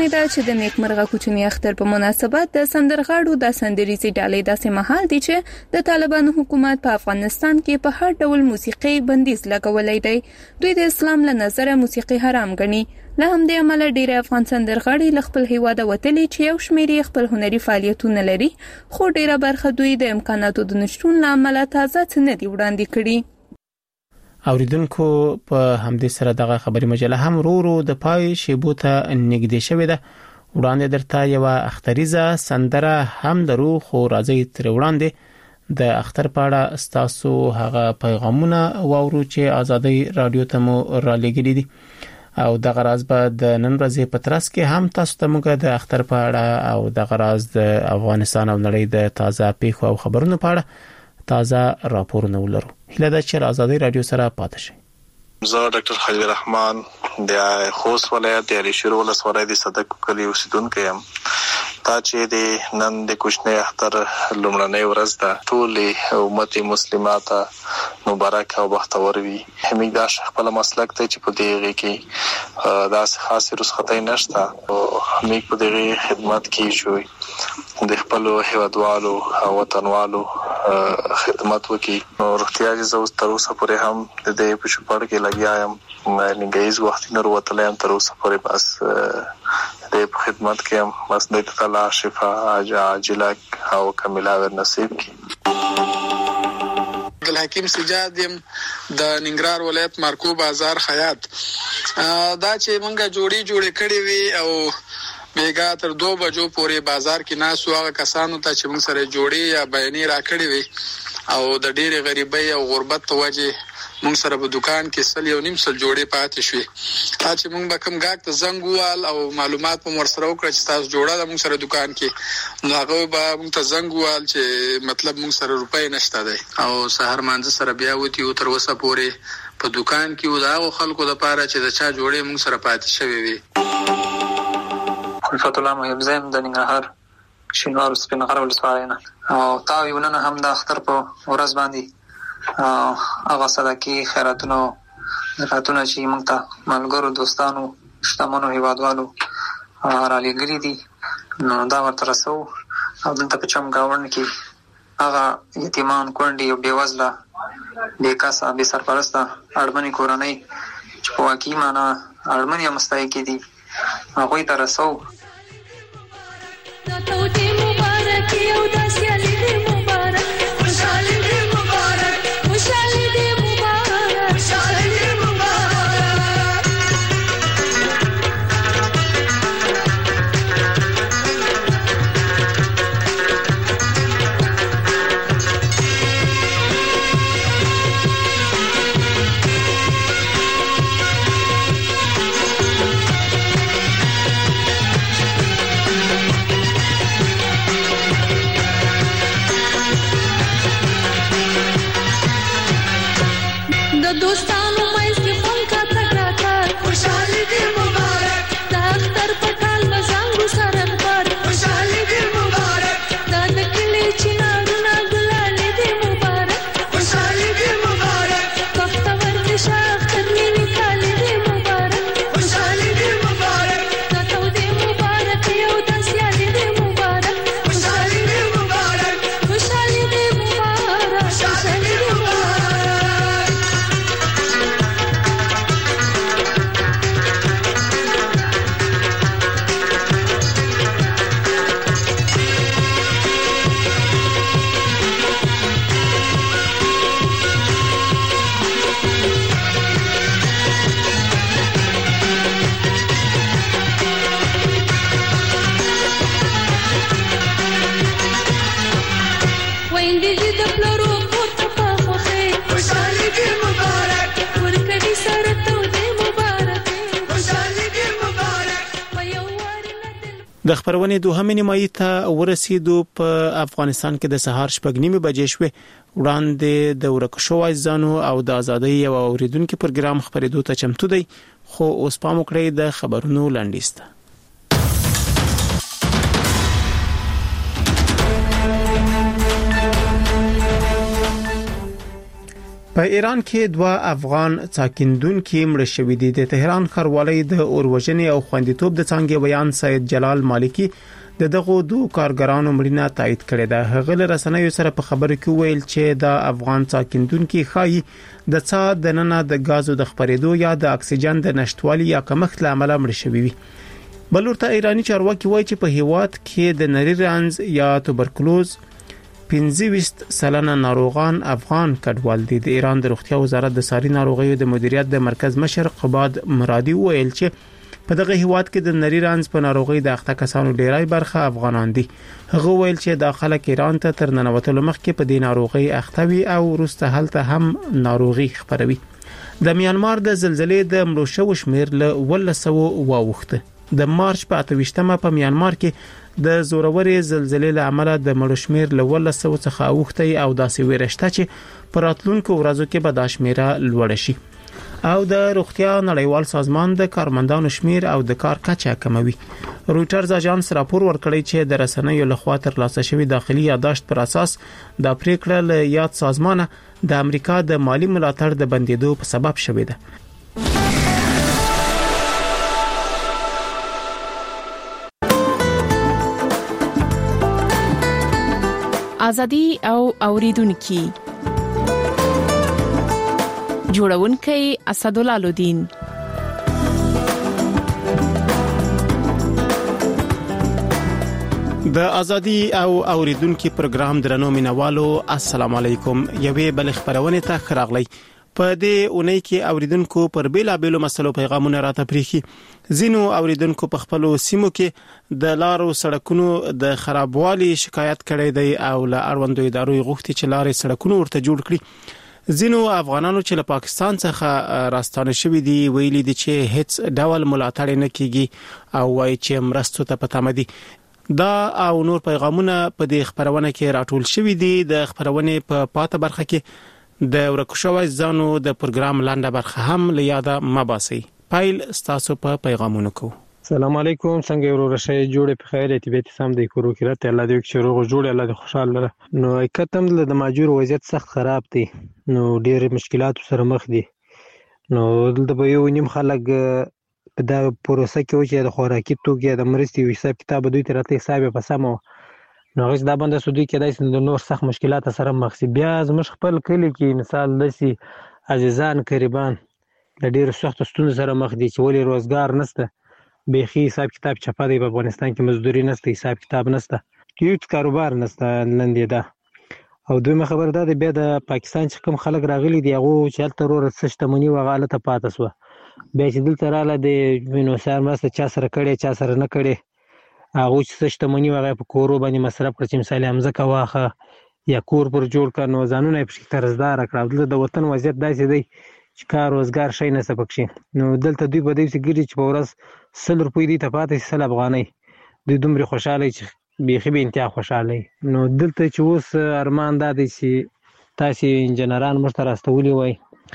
خبرونه ده چې د نیکمرغه کوچنی اختر په مناسبت د سندرغاړو د سندریزي ډالۍ داسې محل دي چې د طالبانو حکومت په افغانستان کې په هر ډول موسیقي بندیز لګولای دی. دوی د اسلام له نظره موسیقي حرام ګڼي. له همدې امله ډېر افغان سندرغاړي له خپل هیواده وتلي چې یو شمېر خپل هنري فعالیتونه لري، خو ډېره برخه دوی د امکاناتو د نشټون له امله تازه څه نه دي وړاندې کړي. اوریدونکو په همدې سره دغه خبري مجله هم ورو ورو د پای شیبو ته نږدې شوې ده. وړاندې درته یو اختریزه سندره هم درو، خو راځي تر وړاندې د اختر په اړه ستاسو هغه پیغامونه واورو چې ازادي رادیو ته مو را لګیلي دي، او د غراز به د نن ورځې په ترڅ کې هم تاسو ته موږ د اختر په اړه او د غراز د افغانستان او نړۍ د تازه پیښو او خبرونو په اړه تازه راپورونه ولرو. هله د چر ازادي رادیو سره پاتې شئ. زه ډاکټر خلیل الرحمن د خوست ولایت د علي شیر ولسوالۍ د صدق کلی اوسیدونکی یم. دا چې د نن د کوچنی اختر لومړنۍ ورځ ده، ټول امت مسلمانه مبارک او بختور وي. همې دا خپل مسلک ته چې په دې کې داس خاصه رسختای نشته، همې په دې خدمت کې شوی د خپل هیوادوالو او وطنوالو خدمت وکي. نو روغتیا چې زه تر اوسه پورې هم د دې په شپږ کې لګیا یم، نګیز وخت نه وروتلم هم تر اوسه پورې، بس د خدمت کې هم بس د تعالی شفا عاجله او کامله نصیب کړي. عبدالحکیم سجاد يم د ننګرهار ولایت مارکو بازار خیاط. دا چې مونږه جوړي جوړي کړې وي او بیګا تر دو بجو پورې بازار کې ناسو هغه کسانو ته چې موږ سره جوړي یا بیانې را کړې وي او د ډېرې غریبۍ او غربت په وجه موږ سره په دکان کې سل یو نیم سل جوړې پاتې شوې. تا چې موږ به کوم ګاګ ته زنګ ووال او معلومات په ورسره وکړه چې تاسو جوړه ده موږ سره دکان کې، نو هغه به موږ ته زنګ ووال چې مطلب موږ سره روپۍ نشته دی، او سحر مانځه سره بیا وتی او تر اوسه پورې په دکان کې و دا خلکو لپاره چې د چا جوړې موږ سره پاتې شوې وي. خلفت الله محب زیم د ننګرهار شینوار سپینغر ولسوالۍ نه، او تا ویونه هم د اختر په ورځ باندې هغه صدقې خیراتونه زکاتونه چې موږ ته ملګرو دوستانو شتمنو هیوادوالو را لېږلي دي، نو دا ورته رسو. او دلته په چمګاونډ کې هغه یتیمان کونډې او بېوزله بېکسه بې سرپرسته اړمنې کورنۍ چې په واقعي معنا اړمنې او مستحقې دي هغوی ته رسو. د خبرونه دوهمه نیمایي ته ورسېدو. په افغانستان کې د سهار شپږ نیمه بجې شوې. وړاندې د ورکشو وایزانو او د ازادۍ او اوریدونکو پروګرام خبرېدو ته چمتو دی، خو اوس پام وکړئ د خبرونو لاندیسته. په ایران کې دوه افغان ساکندونکو مړ شوي دي. د تهران ښاروالۍ د اوروژنې او خوندیتوب د څنګه بیان سید جلال مالکی د دغه دوه کارګرانو مړینه تایید کړې ده. هغه له رسنیو سره په خبرو کې ویل چې د افغان ساکندونکو خایي د څا د ننه د غازو د خپرېدو یا د اکسیجن د نشټوالي یا کمښت لامل مړ شوي وي. بلورته ایرانی چارواکي وایي چې په هیواد کې د نری رنز یا توبرکلوز پنځه ویشت سلنه ناروغان افغان کډوال دي. د ایران د روغتیا وزارت د ساري ناروغیو د مدیریت د مرکز مشر قباد مرادي ویل چې په دغه هیواد کې د نری رنز په ناروغي د اخته کسانو ډیری برخه افغانان دي. هغه ویل چې د خلک ایران ته تر ننوتلو مخکې په دې ناروغي اخته وي او وروسته هلته هم ناروغي خپروي. د میانمار د زلزلې د مړو شوو شمیر له ولس واوښته. د مارچ په اته ویشتمه په میانمار کې د زورورې زلزلې له امله د مړو شمیر له ولس څخه اوښته او داسې ورشته چې په راتلونکو ورځو کې به دا شمیره لوړ شي. او د روغتیا نړیوال سازمان د کارمندانو شمیر او د کار کچه کموي. رويټرز اژانس راپور ورکړی چې د رسنیو لخوا ترلاسه شوی داخلي یادداشت پر اساس د پریکړه له یاد سازمان د امریکا د مالی ملاتړ د بندیدو په سبب شوی ده. ازادي او اوریدونکو جوړونکی اسدالله لودین. د ازادي او اوریدونکو پروګرام درنو مینوالو السلام علیکم. یوې بل خبرونه ته خراغلی. په دې اونۍ کې اوریدونکو پر بیلا بیلو مسلو پیغامونه راته پریخي. زینو اوریدونکو په خپل سیمو کې د لارو سړکونو د خرابوالي شکایت کړي دی او له اړوندو ادارو غوښتي چې لارې سړکونو ورته جوړ کړي. زینو افغانانو چې له پاکستان څخه راستانه شوي دي ویلي دي چې هیڅ ډول ملاتړ نه کیږي او وايي چې مرستو ته پته مدي. دا او نور پیغامونه په دې خبرونه کې راټول شوي دي. د خبرونه په پاته برخه کې د ورکوشوي ځانو د پروګرام لاندې برخه هم لیاده مباسي. پایل ستاسو په پیغامونو کو. السلام علیکم. څنګه ورور شي جوړه په خیر اتباعي سم د کورو کې راته الله دې چې روغ جوړ الله دې خوشاله. نو کتم د ماجور وضعیت سخت خراب دي. نو ډېر مشکلات سره مخ دي. نو دلته به یو نیم خلک په دا پروسه کې و چې د خوراکي توکو د مرستې حساب کتاب دوی تر ته حساب په سمو نو غوښ دا باندې سودی کې د نور سخت مشکلات سره مخ دي. بیا زموږ خپل کلی کې مثال دسي عزیزان قریبان د ډېر سخت ستونزو سره مخ دي چې ولې روزګار نشته. بيخي حساب کتاب چپا دی په افغانستان کې مزدوري نشته حساب کتاب نشته هیڅ کاروبار نشته لندې ده. او دویمه خبر ده بیا د پاکستان چې کوم خلک راغلي دي هغه چې هلته ورور سشتمنی وغاله ته پاتې سو بیا چې دلته رااله د وینو سار ماسته چا سره کړي چا سره نه کړي هغه چې سشتمنی وغه په کورو باندې مصرف کړ چې مثال همزه واخه یا کور پر جوړ کړ نو ځانونه په شکل طرزدار کړل. د وطن وضعیت داسې دی چې کار روزګار شي نه سپکشي. نو دلته دوی په دې کې چې په ورځ سل روپۍ دي ته پاتې سل افغانۍ دوی دومره خوشاله چې بيخي به انتها خوشاله. نو دلته چې اوس ارمان دا دی چې تاسو انجنيران مرته راستولي وای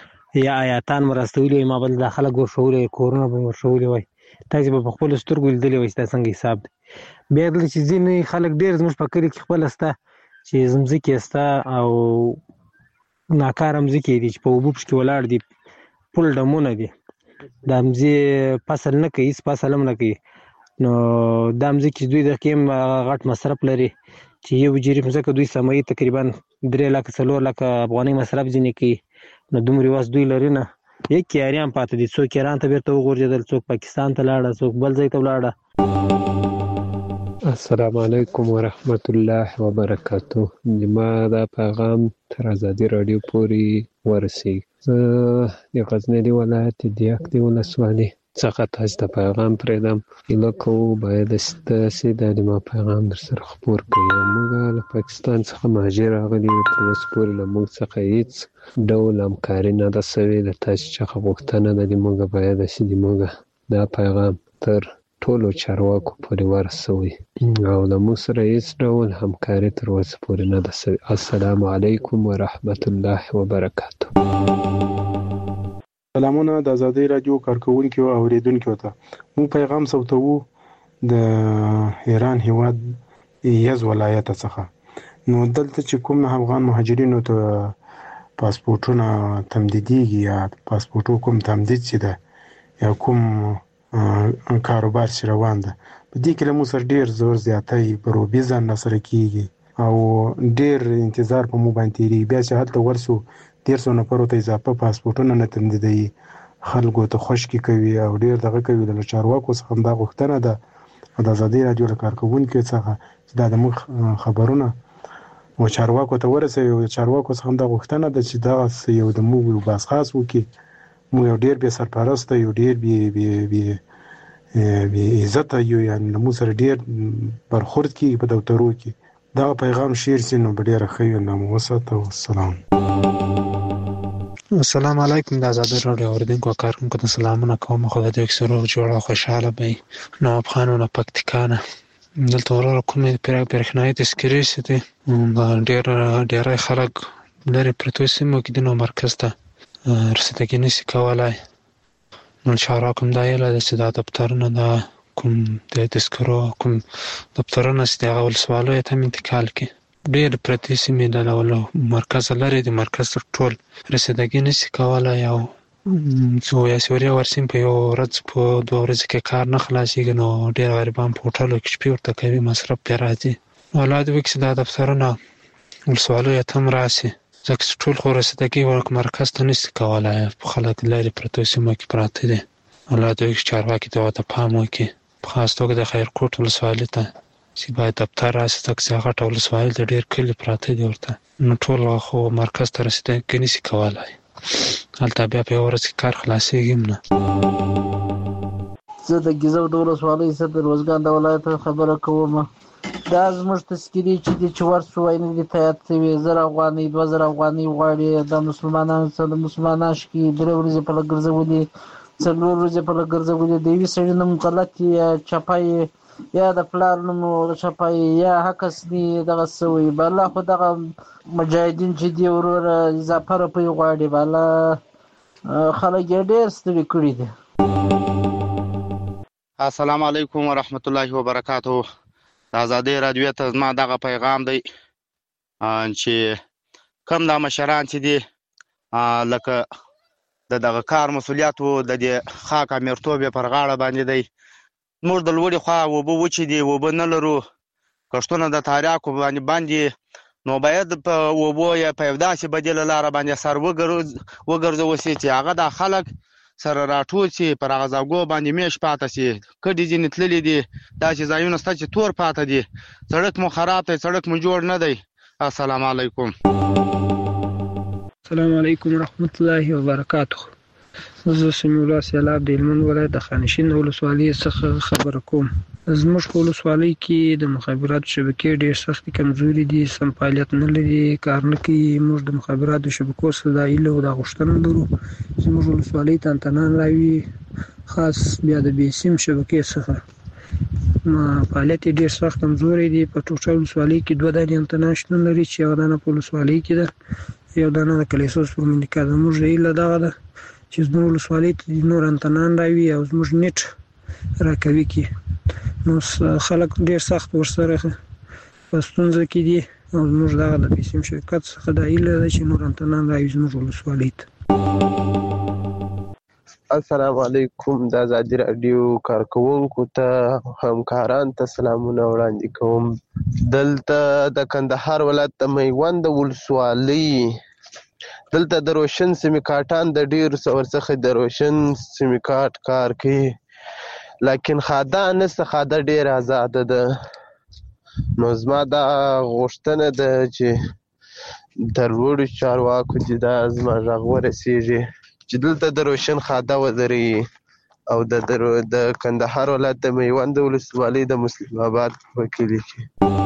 یا آیاتان مرستولي ما بل داخله ګور شوولې کورونه به ورشولې وای تاسو په خپل سترګو لیدلې وای تاسو څنګه حساب دی. بیا د چې ځینې خلک ډېر زموږ په کلی کې خپل استه چې زمزکې استه او ناکارم ځکه دي چې په وبوب کې ولاړ دي پول ډمونه دي د امزي فصل نه کوي هیڅ فصل هم نه کوي. نو د امزي کې دوی د کېم غټ مصرف لري چې یو جری مزه دوی سمای تقریبا درې لک څلور لک افغاني مصرف ځنې کوي. نو دومره واس دوی لري نه یک کیاریان پاتې دي څوک ایران ته بیرته وګورځدل څوک پاکستان ته لاړ څوک بل ځای ته ولاړ. السلام علیکم ورحمت الله وبرکاتہ. ما دا پیغام تر ازادي رادیو پورې ورسي. زه د غزنی ولایت د یکدی ولسوالۍ څخه تاسو ته پیغام پرېدم. هیله کوو باید ستاسې د ما پیغام در سره خپور کړئ. موږ له پاکستان څخه مهاجر راغلي یو تر اوسه پورې له موږ څخه هېڅ ډول همکاري نه ده سوې. له تاسو څخه غوښتنه ده د موږ باید چې د موږ دا پیغام تر ټولو چارواکو پورې ورسوي او له موږ سره هېڅ ډول همکاري تر اوسه پورې نه ده سوې. السلام علیکم ورحمت الله وبرکاتہ. سلامونه د ازادي رادیو کارکونکو او اوریدونکو ته. مو پیغام سوتو د ایران هیواد یز ولایت څخه. نو دلته چې کوم افغان مهاجرینو ته پاسپورټونه تمدیدېږي یا پاسپورټ کوم تمدید چې ده یا کوم کاروبار چې روان ده په دې کې له موږ سره ډېر زور زیاتی بروبي ځان سره کېږي او ډېر انتظار په مو باندې تېرېږي. بیا چې هلته ورسو دېرسو نفرو ته اضافه پاسپورټونه نه تمدیدوي خلکو ته خوشکې کوي او ډېر دغه کوي. له چارواکو څخه همدا غوښتنه ده د ازادۍ راډیو له کارکوونکو څخه چې دا د موږ خبرونه و چارواکو ته ورسوي او چارواکو څخه همدا غوښتنه ده چې دغسې یو د موږ یو بازخواست وکړي. موږ یو ډېر بې سرپرسته یو ډېر بې بې بې بې عزته یو یعنې له موږ سره ډېر برخورد کېږي په دفترو کې. دغه پیغام شیر سي نو به ډېره ښه وي. نو مو وساته. والسلام. السلام علیکم. د ازادۍ راډیو اوریدونکو کارکونکو ته سلامونه کوم. خدای دې اکثر روغ جوړ او خوشحاله وي. نواب خان له پکتیکا نه دلته وراره کومې برېښنایي تذکرې چې دي ډېر ډېری خلک لرې پرتو سیمو کې دي نو مرکز ته رسیدګي نشي کولی. نو چارواکو همدا ویلي ده چې دا دفترونه دا کوم د تذکرو کوم دفترونه چې دي هغه ولسوالیو ته هم انتقال کړي. ډېر پرتې سیمې د له مرکزه لرې دي مرکز ته ټول رسیدګي نشي کولی او څو یا سوریا ورسیم په یو ورځ په دوه ورځو کې کار نه خلاصېږي نو ډېر غریبان په هوټلو کې شپې ورته کوي مصرف پرې راځي. الله دې وکړي چې دا دفترونه ولسوالیو ته هم راشي ځکه چې ټول خو رسیدګي مرکز ته نشي کولی خلک لرې پرتو سیمو کې پراته دي. الله دې وکړي چارواکي دې ورته پام وکړي په خاص توګه د خیرکوټ ولسوالۍ ته چې باید دفتر راشي ځکه چې هغه غټه ولسوالۍ ده ډېر کلي پراته دي ورته نو ټول خو مرکز ته رسیدګي نشي کولی. هلته بیا په یو ورځ کې کار خلاصېږي هم نه. زه د ګیزو د ولسوالۍ څخه د روزګان د ولایت خبره کوم. دا زموږ تذکرې چې دي چې ورسو وینې دي تایید شوي زر افغانۍ دوه زره افغانۍ غواړي. د مسلمانانو څخه د مسلمانان شکي درې ورځې په لږ ګرځولي څلور ورځې په لږ ګرځولي د یوې سړي نوم غلط یا چپه یا د پلار نوم چپه یا هکس دي دغه څه وایي بالا خو دغه مجاهدین چې دي وروره اضافه روپۍ غواړي بالا خلک یې ډېر ستړي کړي دي. السلام علیکم ورحمت الله وبرکاتو. د ازادۍ راډیو ته زما دغه پیغام دی چې کم دا مشران چې دي لکه د دغه کار مسؤلیت و د دې خاک امیرتوب یې پر غاړه باندې دی. موږ د لوړې خوا اوبه وچې دي اوبه نه لرو کښتونه د تاریاکو باندې باندې نو باید په اوبو یا په یو داسې بدیله لاره باندې سر وګرځول شي چې هغه د خلک سره راټول شي پر هغه ځایګو باندې میش پاته شي. کډې ځینې تللي دي داسې ځایونه شته چې تور پاته دي. سړک مو خراب دی سړک مو جوړ نه دی. السلام علیکم. السلام علیکم ورحمت الله وبرکاتو. زه سمیع الله سیلاب د هلمند ولایت د خانشین ولسوالۍ څخه خبره کوم. زموږ په ولسوالۍ کې د مخابراتو شبکې ډېر سختې کمزوري دي سم فعالیت نه لري کار نه کوي. موږ د مخابراتو شبکو څخه دا هیله او دا غوښتنه لرو چې زموږ ولسوالۍ ته انتنان راوي خاص بیا د بې سیم شبکې څخه فعالیت یې ډېر سخت کمزوری دی. په ټوټه ولسوالۍ کې دوه دانې انتنان شتون لري چې یوه دانه په ولسوالۍ کې ده یو دانه د کلیسوس پر منډیکا ده. زموږ هیله دغه ده چې زموږ ولسوالۍ ته نور انتنان راوي او زموږ نیټ راکوي کې نو خلک ډېر سخت ورسره په ستونزه کې دي او زموږ دغه د پیسیم شرکت څخه دا هیله ده چې نور انتنان راوي زموږ ولسوالۍ ته. السلام علیکم. د ازادۍ راډیو کارکوونکو ته همکاران ته سلامونه وړاندې کوم. دلته د کندهار ولایت د میوند ولسوالۍ دلته د روشن سیمیکاټان د ډېرو څخه د روشن سیمیکاټ کار کوي لیکن خاده نسته خاده ډېره آزاده ده. نو زما دا غوښتنه ده چې د لوړو چارواکو چې دا زما غږ ورسېږي چې دلته د روشن خاده ودرېږي او د کندهار ولایت د میوند ولسوالۍ د مسلم آباد په کلي کې.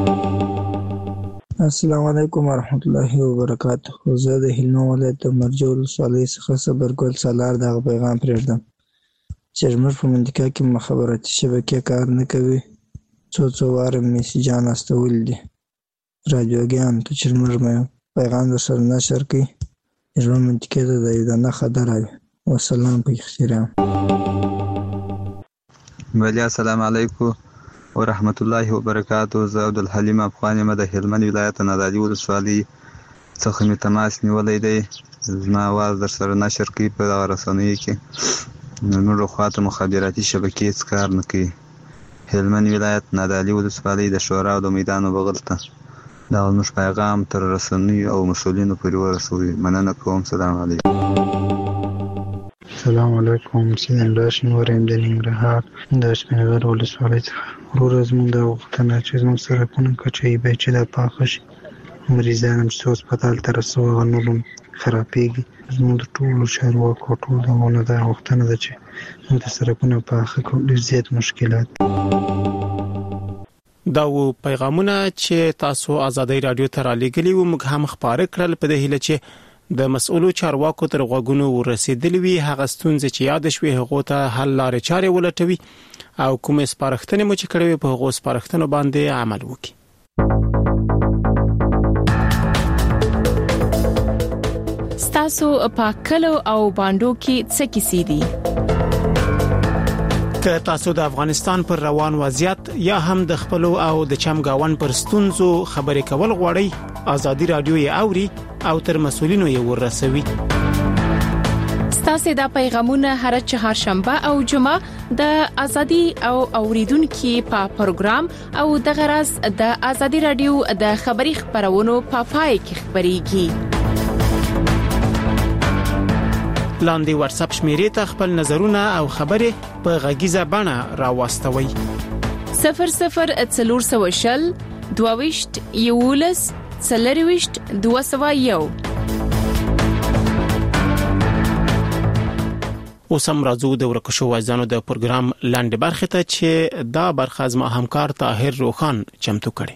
السلام علیکم ورحمت الله وبرکاتو. زه د هلمند ولایت د مرجو ولسوالۍ څخه صبرګل سالار دغه پیغام پرېږدم چې زموږ په منطقه کې مخابراتي شبکې کار نه کوي. څو څو واره میسیجان استولي دي رادیوګانو ته چې زموږ پیغام درسره نشر کړي زموږ منطقې ته د یو دانه خطر راوي. والسلام په احترام. بله السلام علیکم ورحمت الله وبرکاتو. زه عبدالحلیم افغان یم د هلمند ولایت نادعلي ولسوالۍ څخه مې تماس نیولی دی زما اواز در سره نشر کوي په دغه رسنیو کې. نورو خواته مخابراتي شبکې هېڅ کار نه کوي. هلمند ولایت نادعلي ولسوالۍ د شورا او د میدان بغل ته دا زموږ پیغام تر رسنیو او مسؤلینو پورې ورسوي. مننه کوم. سلام علیکم. السلام علیکم. سید الله شنوار یم د ننګرهار د شپنغر ولسوالۍ څخه. وروره زموږ دا غوښتنه چې زموږ سړکونه کچۍ باید چې دا پاخه شي. مریضان هم چې هسپتال ته رسوي هغه نور هم خرابېږي. زموږ د ټولو چارواکو او ټولو دغونه دا غوښتنه ده چې زموږ د سړکونه پاخه کړو. ډېر زیات مشکلات دا و پیغامونه چې تاسو آزادۍ رادیو ته را لېږلي وو. موږ هم خپاره کړل په دې هیله چې د مسؤلو چارواکو تر غوږونو ورسېدلې وي. هغه ستونزې چې یاد شوي هغه ته حل لارې چارې ولټوي او کومې سپارښتنې مو چې کړې وي په هغو سپارښتنو باندې عمل وکړي. ستاسو په کلو او باندو کې څه کیسې دي؟ که تاسو د افغانستان پر روان وضعیت یا هم د خپل او د چمګاون پر ستونزو خبرې کول غواړئ، آزادي رادیو یې اوري او تر مسؤلینو یې ورسوي. ستاسو د پیغامونه هر چهارشنبه او جمعه د آزادي او اوریدونکو په پروګرام او د غرض د آزادي رادیو د خبري خبرونو په پای کې خبريږي. لاندې واتس اپ شمیرې ته خپل نظرونه او خبرې په غږیزه بڼه راوستوي. صفر صفر څلور سوه شل دوهويشت یولس څلرويشت دوه سوه یو. اوس هم راځو د ورکشو وایزانو د پروګرام لاندې برخه ته چې دا برخه زما همکار طاهر روخان چمتو کړي.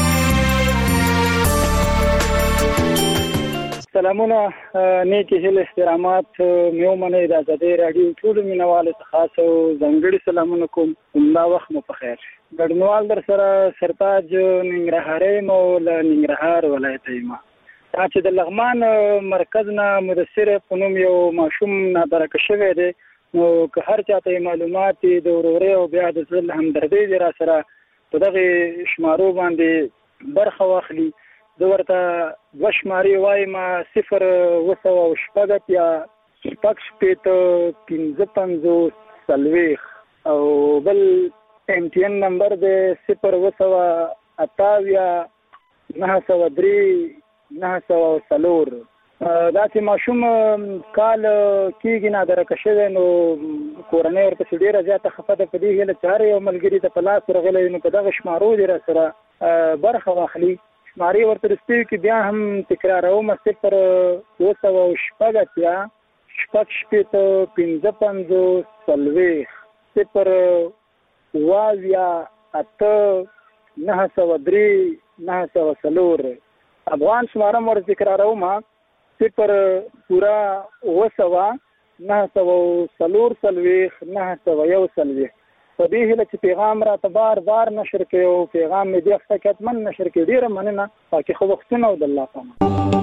سلامونه، نیکی هیله استرامات میو منې د آزادۍ رادیو ټول مینوالو ته خاص او ځانګړي سلامونه کوم. دا وخت مو په خیر. ګډنوال در سره سرتاج ننګرهاري مو له ننګرهار ولایت یم. دا چې د لغمان مرکز نه مدثر په نوم یو ماشوم نابرکه شوی دی، نو که هر چاته معلومات د وروري او بیا د ځل همدردي دی را سره په دغه شمارو باندې برخه واخلي. د ورته دوه شمارې وایم صفر وسو او شپږ یا شپږ شپېت پنځه پنځوس څلوېښت او بل ایم ټي ان نمبر دی صفر وسو اتاویا نهه سوه درې نهه سوه څلور. دا چې ماشوم کال کېږي نادرکه شوی، نو کورنۍ ورپسې ډېره زیاته خفه ده. په دې هیله چې هر یو ملګري ته په لاس ورغلی نو په دغه شمارو دې را سره برخه واخلي. شمارې ورته رسېږي کې بیا هم تکراروم صفر اوه سوه شپږ اتیا شپږ شپېت پنځه پنځوس څلوېښت صفر اوه اویا اته نهه سوه درې نهه سوه څلور. افغان شماره مو ورته تکراروم صفر پوره اوه سوه نهه سوه څلور څلوېښت نهه سوه یو څلوېښت. په دې هیله چې پیغام راته بار بار نشر کړي او پیغام مې دې حقیقتمن نشر کړي. ډېره مننه. پاکي خو وختونه او د الله پامان.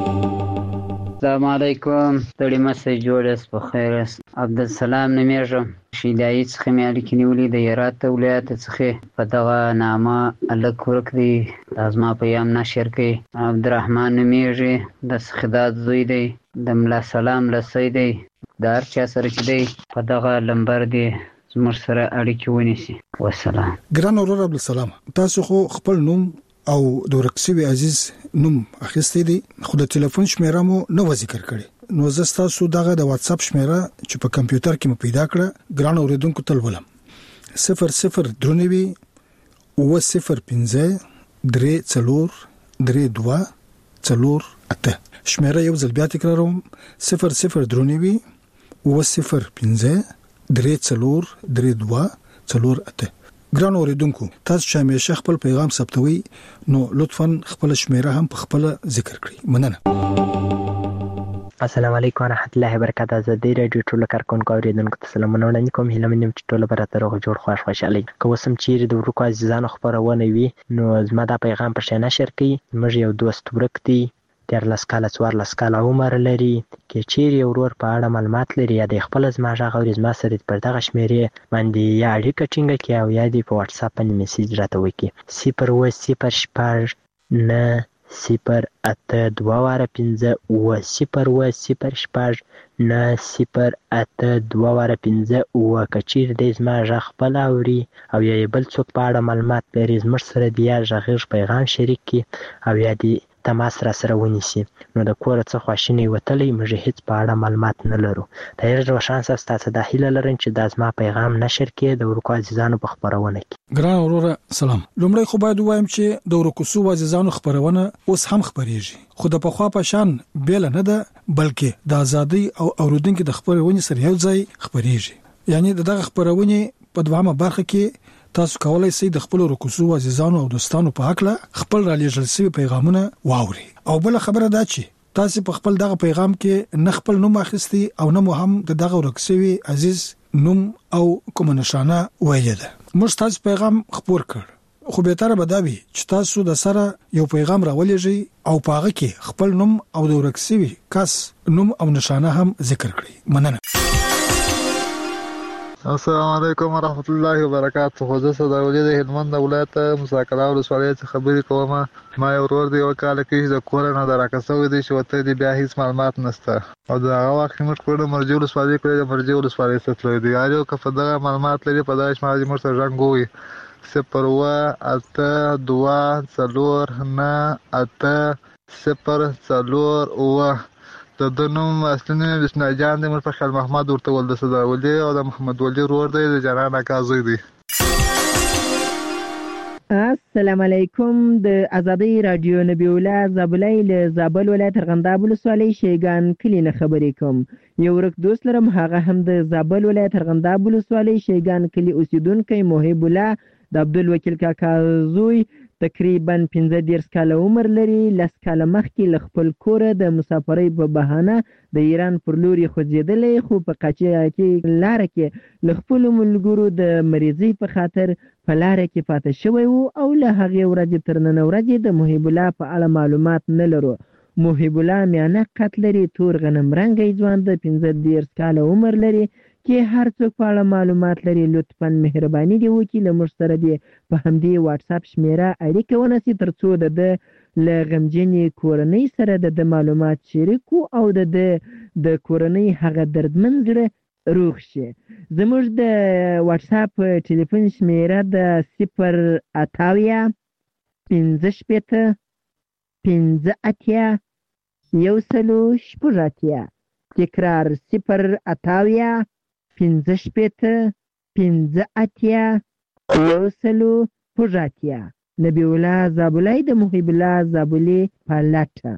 السلام علیکم. ستړي مسئ جوړس په خیر. عبدالسلام نومېږم. شیدایي څخه مې اړیکې نیولې د هرات ولایت څخه. په دغه نامه هلک ورک دی، دا زما پیغام نشر کړي. عبدالرحمن نومېږي، د سخداد زوی دی، د ملا سلام لسی دی. د هر چا سره چې دی په دغه لمبر دی زموږ سره اړیکې ونیسي. والسلام. ګران ورور عبدالسلام، تاسو خو خپل نوم او د ورک شوي عزیز نوم اخیستی دی، خو د ټلیفون شمیره مو نه و ذکر کړي. نو زه ستاسو دغه د واتس اپ شمیره چې په کمپیوټر کې مو پیدا کړه ګران اوریدونکو ته ولولم. صفر صفر درنوي اوه صفر پنځه درې څلور درې دوه څلور اته. شمیره یو ځل بیا تکراروم صفر صفر درنوي اوه صفر پنځه درې څلور درې دوه څلور اته. ګران اوریدونکو، تاسو چې همیشه خپل پیغام ثبتوي نو لطفاً خپل شمیره هم په خپل ذکر کړئ. مننه. السلام علیکم ورحمت الله وبرکاته. آزادۍ رادیو ټولو کارکونکو اوریدونکو ته سلامونه وړاندې کوم. هیله مې چې ټول به راته روغ جوړ خوښ خوشحالي. که اوس هم چیرې د ورکو عزیزانو خپرونه وي نو زما دا پیغام په شان نشر کړئ. زموږ یو دوست ورک دی، دیارلس کاله څوارلس کاله عمر لري. که چیرې ورور په اړه معلومات لري یا د خپل زما غږ اوري زما سره پر دغه شمیرې باندې یا اړیکه ټینګه کړي او یا دې په واتس اپ باندې میسج راته وکړي. صفر اوه صفر شپږ نه صفر اته دوه واره پنځه اووه صفر اووه صفر شپږ نه صفر اته دوه واره پنځه اووه. که چیرې دی زما غږ خپل اوري او یا بل څوک په اړه معلومات لري زموږ سره د یا غږیز پیغام شریک کړي او یا د تماس را سره ونیسي. نو د کوره څه خواشینی وتلی موږ هیڅ په اړه معلومات نه لرو. طاهر روشن صاحب تاسو د هیله لرم چې دا زما پیغام نشر کړي د ورکو عزیزانو په خبرونه کې. ګران وروره سلام. لومړی خو باید وایم چې د ورکو سو عزیزانو خبرونه اوس هم خبريږي خو د پخوا په شان بیل نه ده بلکې د ازادي او اوریدونکو د خبرونه سره یو ځای خبريږي. یعنی دغه خبرونه په دوامه برخه کې تاسو کولای شئ د خپل رکوسو عزیزانو او دوستانو په حق له خپل را لېږل شوی پیغامونه واوري. او بل خبره ده چې تاسو په خپل دغه پیغام کې نه خپل نوم اخیستي او نه مو هم د دغه رکوسوي عزیز نوم او کوم نشانه ویل ده. موږ تاسو پیغام خبر کړ خو به تر بداوي چې تاسو د سره یو پیغام راولېږئ او پاغه کې خپل نوم او د رکوسوي کس نوم او نشانه هم ذکر کړئ. مننه. السلام علیکم ورحمت الله وبرکاته. خو زه صداولي د هلمند ولایت مساکلا ولسوالۍ څخه خبرې کوم. ما یو ورور دی وکاله کې د کور نه دراکسوي دي چې وته دی بیا هیڅ معلومات نشته او دا هغه وخت موږ کړو مرجو ولسوالۍ کړو د مرجو ولسوالۍ څخه دی یارو که په دغه معلومات لري په داش ماجي مرسته رنګوي صفر اووه اته دوه څلور نه اته صفر څلور اووه. د دنوم اصلي نوم بسم الله جان دی. مر په خیال محمد ورته ول د صداولي او د محمد ولی ورور دی د جنان اکازوی دی. السلام علیکم. د ازادي رادیو نبی الله زابلای له زابل ولایت ارغنداب ولسوالۍ شیګان کلی نه خبرې کوم. یو ورک دوست لرم هغه هم د زابل ولایت ارغنداب ولسوالۍ شیګان کلی اوسیدونکو محب الله د عبدالوکیل کاکا زوی تقریبا پنځه دیرش کاله عمر لري. لس کاله مخکې له خپل کوره د مسافرۍ په بهانه د ایران پر لوري خوځېدلی خو په قاچاق کې لاره کې له خپلو ملګرو د مریضۍ په خاطر په لاره کې پاتې شوی و او له هغې ورځې تر نن ورځې د محب الله په اړه معلومات نه لرو. محب الله میانه قد لري، تور غنم رنګی ځوان د پنځه دیرش کاله عمر لري. کې هر څوک په اړه معلومات لري لطفا مهرباني دی وکړي له موږ سره دی په همدې واتس اپ شمیره اړیکه ونیسي تر څو د د له غمجنې کورنۍ سره د معلومات شریکو او د د کورنۍ هغه دردمن زړه روغ شي. زموږ د واتس اپ ټلیفون شمیره د صفر اتاویا پنځه شپېته پنځه اتیا یو سلو شپږ اتیا. تکرار صفر اتاویا پنځه شپېته پنځه اتیا یو سلو شپږ اتیا. نبی الله زابلای د محب الله زابلی په لټه.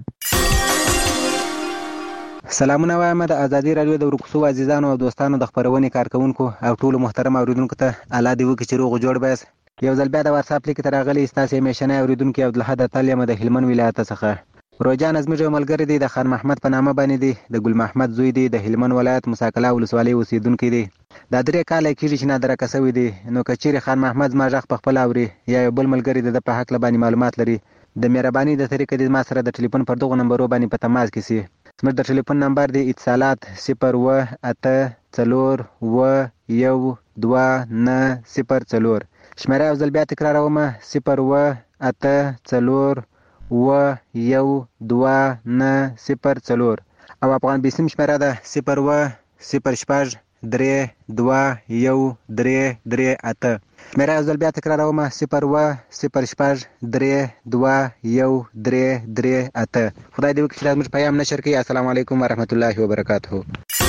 سلامونه وایم د ازادي رادیو د ورکوسو عزیزانو او دوستانو د خبرونې کارکونکو او ټولو محترم اوریدونکو ته الله دې وکړي چې روغ جوړ بس. یو ځل بیا د واتس اپ لیک ته راغلی ستاسو میشنه اوریدونکو عبدالحد تعالی د هلمند ولایت څخه. روجان زموږ ملګری دی د خان محمد په نامه باندې دی د ګل محمد زوی دی د هلمند ولایت مساکلا ولسوالۍ اوسیدونکی دی. دا درې کاله کېږي چې نادرکه شوی دی. نو که چیرې خان محمد زما غږ په خپل اوري یا یو بل ملګری د په حق باندې معلومات لري د مهرباني د طریقې د ما سره د ټلیفون پر دغه نمبر باندې په تماس کې سي. زموږ د ټلیفون نمبر دی اتصالات صفر اووه اته څلور اووه یو دوه نه صفر څلور. شمیره یو ځل بیا تکراروم صفر اووه اته څلور اووه یو دوه نه صفر څلور او افغان بیسیم شمیره ده صفر اووه صفر شپږ درې دوه یو درې درې اته. شمیره یو ځل بیا تکراروم صفر اووه صفر شپږ درې دوه یو درې درې اته. خدای دې وکړي چې زموږ پیغام نشر کړي. السلام علیکم ورحمت الله وبرکاته.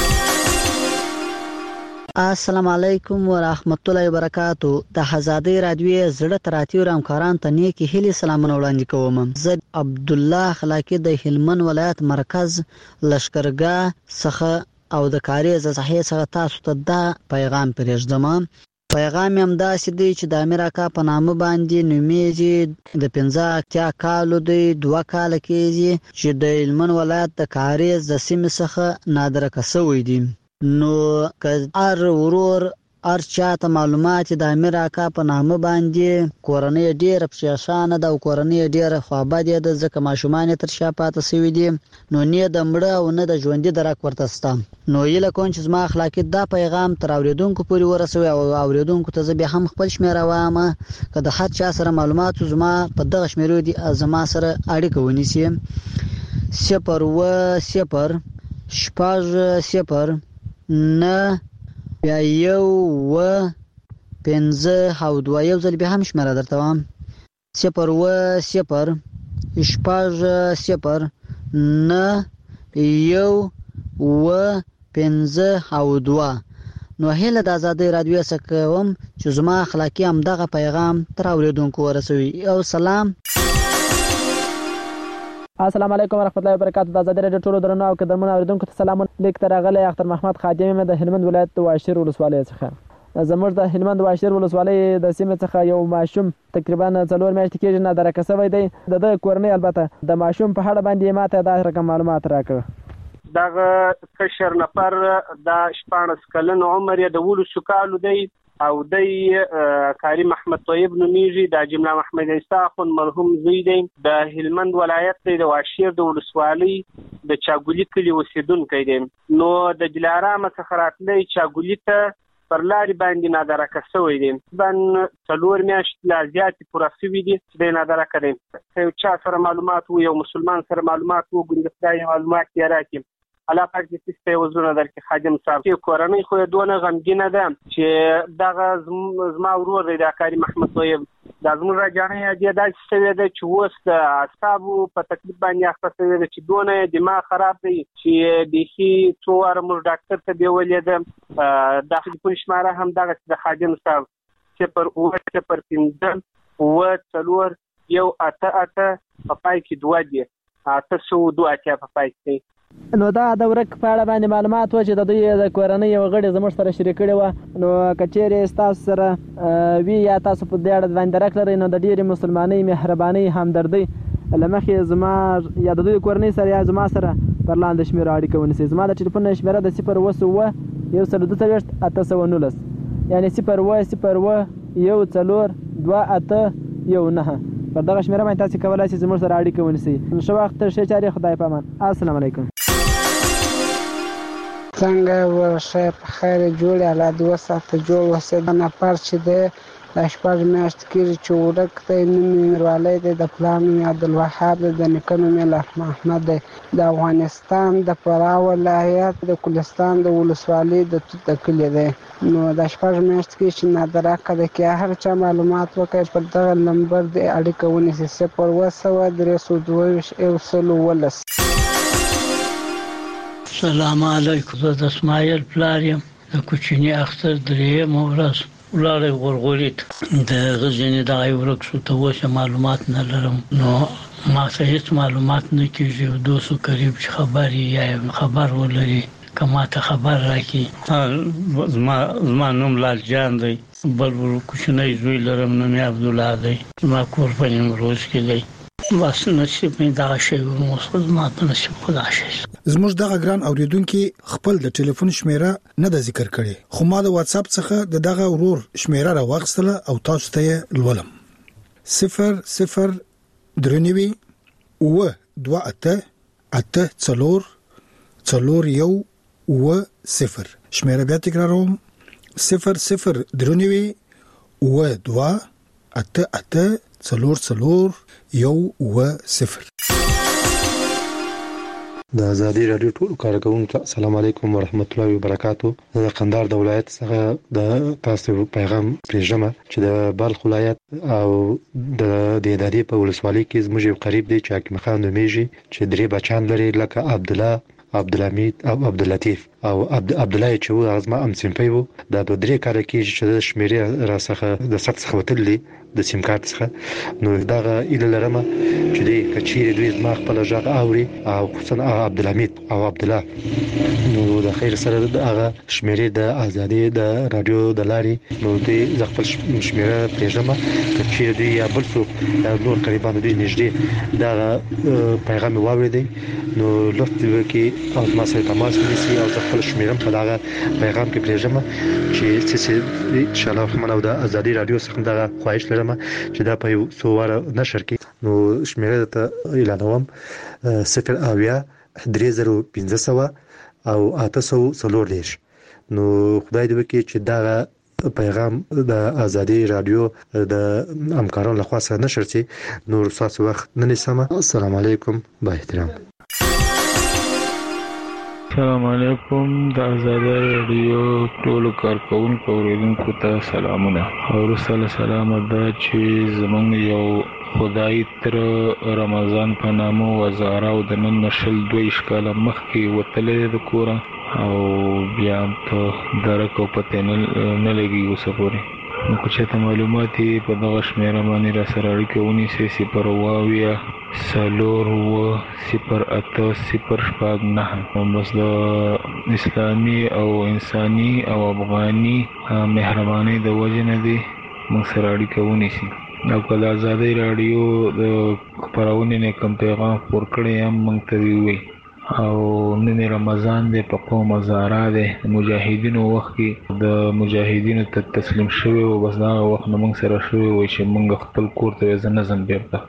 السلام علیکم ورحمت الله وبرکاتو. د ازادي رادیو زړه تراتیو همکاران ته نیکی هیلې سلامونه وړاندې کوم. زه عبد الله خلاقی د هلمند ولایت مرکز لشکرګاه څخه او د کاری ز صحیح څخه تاسو ته دا پیغام پرېږدم. پیغام هم داسې دی چې د امیر اکا په نامه باندې نومیږي د پنځه اتیا کالو دی دوه کاله کېږي چې د هلمند ولایت د کاری ز سیمې څخه نادرکه شوی دی. نو که هر ورور هر چاته معلومات د امیر اکا په نامه باندې کورنۍ ډیره پریشانه ده او کورنۍ ډیره خوابدې ده ځکه ماشومان تر شا پاتې شوي دي نو نه د مړه او نه د ژوندي درک ورته سته نو هیله کوم چې زما اخلاقي دا پیغام تر اوریدونکو پورې ورسوي او اوریدونکو ته زه بیا هم خپل شمیره وایم که د هر چا سره معلومات زما په دغه شمیرو دي زما سره اړیکه ونیسي صفر اووه صفر شپږ صفر نه بیا یو اووه پنځه او دوه یو ځل بیا هم شمیره درته وایم صفر اووه صفر شپږ صفر نه یو اووه پنځه او دوه نو هیله د آزادۍ راډیو څخه کوم چې زما اخلاقي همدغه پیغام تر اوریدونکو ورسوي او سلام السلام علیکم ورحمت الله وبرکاتہ د آزادۍ راډیو ټولو درنو او قدرمنو اوریدونکو ته سلام لیک تر غلې اختر محمد خادم د هلمند ولایت واشیر ولسوالۍ څخه زموږ د هلمند واشیر ولسوالۍ د سیمې څخه یو ماشوم تقریبا څلور میاشتې کېږي نه درکه شوی دی د کورنۍ البته د ماشوم په اړه باندې ماته دا رقم معلومات راکړ دغه کشر نفر د شپاړس کلن عمر یې د ولسو کالو دی او دی کاری محمد طیب نومیږي د جمله محمد عیسی خون مرحوم زوی دی د هلمند ولایت د واشیر د ولسوالۍ د چاګولی کلی اوسیدونکی دی نو د دلارام څخه راتلی چاګولی ته پر لارې باندې نادرکه شوی دی بن څلور میاشتې لا زیاتې پوره شوي دي چې دی نادرکه دی یو چا سره معلومات و یو مسلمان سره معلومات و ګوندې خدای معلومات یې راکړي الله پاک دې ستاسو په وزرونه درکړي خادم صاحب چې کورنۍ خو دونه غمګینه ده چې دغه زما ورور دی د کاری محمد طیب دا زموږ راجانې دې داسې شوې ده چې اوس د اعصابو په تکلیف باندې اخته شوې ده چې دونه دماغ خراب دی چې بیخي څو واره موږ ډاکټر ته بیولې ده داخلي پولیس شماره هم دغسې د خادم صاحب صفر اووه صفر پنځه اووه څلور یو اته اته په پای کې دوه دي اته سوه دوه اتیا په پای کې نو دا د ورک په اړه باندې معلومات و چې د دوی د کورنۍ یو غړي زموږ سره شریک کړي و نو کچېرې تاسو سره وی یا تاسو په دې اړه باندې راکړئ نو د ډېرې مسلمانۍ مهرباني همدردي لمخې زما یا د دوی کورنۍ سره یا زما سره پر لاندې شمیره اړیکه ونیسئ زما د ټلیفون شمیره د صفر اووه اووه یو سل دوه څلوېښت اته سوه نولس یعنې صفر اووه صفر اووه یو څلور دوه اته یو نهه پر دغه شمیره باندې تاسو کولی شئ زموږ سره اړیکه ونیسئ ښه وخت ښې چارې خدای په امان السلام علیکم څنګه ورشه په خیر جوړ الله دې وساته جوړ وسه د نفر چې دی دا شپږ میاشتې کېږي چې ورک دی نوم یې میروالی دی د پلار نوم یې عبدالوهاب دی د نیکه نوم یې لطف محمد دی د افغانستان د فراه ولایت د کلستان د ولسوالۍ د توت د کلي دی نو دا شپږ میاشتې کېږي چې نادرکه دی که هر چا معلومات وکړي پر دغه نمبر د اړیکه ونیسي صفر اووه سوه درې سوه دوه ویشت یو سل اوولس السلام علیکم زه د اسماعیل پلار یم د کوچني اختر درېیمه ورځ ولاړی غورغوري ته د هغه ځینې دغه ورک شو ته اوس معلومات نه لرم نو ما ته هېڅ معلومات نه کېږي یو دوست قریب چې خبر یې یا خبر ولري که ما ته خبر راکړي زما نوم لال جان دی بل کوچنی زوی لرم نوم یې عبدالله دی زما کور په نیمروز کې دی بس نصیب مې دغه شی ورموس زما په نصیب خدا شي زموږ دغه ګران اوریدونکو خپل د ټلیفون شمیره نه د ذکر کړي خو ما د واتس اپ څخه د دغه ورور شمیره راوغستله او تاسو ته لولم صفر صفر درنوي اوه دوه اته اته څلور څلور یو اوه صفر شمیره بیا تکراروم صفر صفر درنوي اوه دوه اته اته څلور څلور یو اوه صفر د آزادۍ راډیو ټول کارکونکو السلام علیکم ورحمت الله وبرکاتو د قندهار د ولایت څخه د تاسو پیغام پېژنم چې د بلخ ولایت او د دېدادي په ولسوالۍ کې زموږ یو قریب دی چې حکیم خان نومیږي چې درې بچان لري لکه عبدالله عبدالحمید او عبداللطیف او عبد الله چې و ازما ام سیمپي وو د درې کال کې چې د شمیرې را څخه د سخت څخه وتلې د سیم کارت څخه نو دغه اله لرمه چې د کچېری دوی زما خپل ژغ اوري او خصوصا عبدالحمید او عبدالله نو د خیر سره دغه شمیرې د ازادي د رادیو د لاري نو د خپل شمیره پېژنم کچېری دوی یا بل څوک نور قریبانو دوی نږدې دغه پیغام واوري نو لطف وکړئ او ما سره تماس ونیسئ او خپل شمیرم په دغه پیغام کې پرېږم چې چې ان شاء الله رحمان او د ازادي رادیو څخه دغه خواهش لرم چې دا په یو څو واره نشر کې نو شمیره ته اعلانوم صفر اویا درې زره پنځه سوه او اته سوه څلور دېرش. نو خدای دې وکړي چې دغه پیغام د ازادي رادیو د همکارانو لخوا سره نشر شي. نور تاسو وخت نه نیسم. السلام علیکم با احترام. السلام علیکم. د ازادي رادیو ټول کارکونکو اوریدونکو ته سلامونه. او رسول سلام دا چې زمونږ یو خدای تر رمضان په نامه وزاره او د نن نشل دوه اشکاله مخکې وتلې د کور او بیا ته درک او پته نه لګي اوسه پورې. نو که چېرته معلومات یې په دغه شمېره باندې را سره اړیکه ونیسئ صفر اوه اویا څلور اوه صفر اته صفر شپږ نهه. بس د اسلامي او انساني او افغاني مهربانۍ د وجې نه دی موږ سره اړیکه ونیسي. او که د ازادۍ راډیو د خپرونې نه کوم پیغام خپور کړی هم موږ ته ووایي. او نن رمضان دی په قوم هزاره دی مجاهدینو وخت کې د مجاهدینو ته تسلیم شوی او بس دغه وخت نه موږ سره شوی وای چې موږ خپل کور ته زه نه ځم بیرته.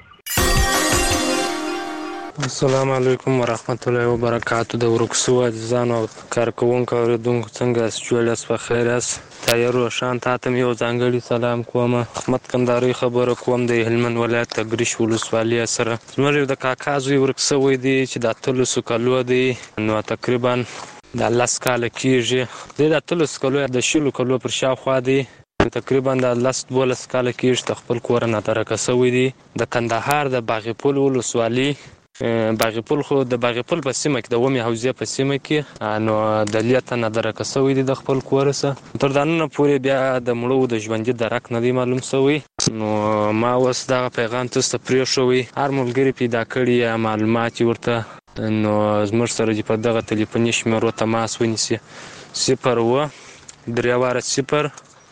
السلام علیکم ورحمت الله وبرکاتو. د ورکسو عزیزانو او کارکوونکو اوریدونکو څنګه یاست؟ جوړ یاست؟ په خیر یاست؟ تایر روشان تاته مې یو ځانګړي سلام کوم. احمد کندهاري خبره کوم د هلمند ولایت تګریش ولسوالۍ سره. زموږ یو د کاکا زوی ورک شوی دی چې د اتلسو کالو دی. نو تقریبا د لس کاله کېږي. دی د اتلسو کالو د شلو کالو پر شاوخوا دی. تقریبا د لس دولس کاله کېږي د خپل کور نه ترکه شوی دی. د کندهار د باغپل ولسوالۍ باغپل خو د باغپل په سیمه کې د ومې حوزې په سیمه کې نو د لیته نه درکه شوی دی د خپل کور څخه. تر دا نن پورې بیا د مړو د ژوندي درک نه دی معلوم شوی. نو ما اوس دغه پیغام تاسو ته پرېښوی. هر ملګري پیدا کړي یا معلومات ورته نو زموږ سره دې په دغه تلیفوني شمېرو تماس ونیسي. صفر اوه درې واره صفر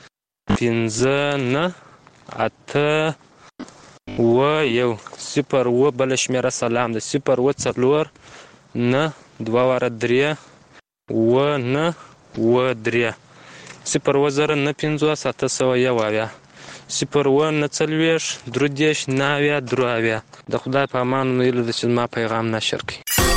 پنځه نه اته اوه یو صفر اوه بله شمېره سلام ده. صفر اوه څلور نه دوه واره درې اوه نه اوه درې صفر اوه زره نه پنځوس اته سوه یو اویا صفر اوه نه څلوېښت درې دېرش نه اویا درې اویا. د خدای په امان ویلو ده چې زما پیغام نشر کړي.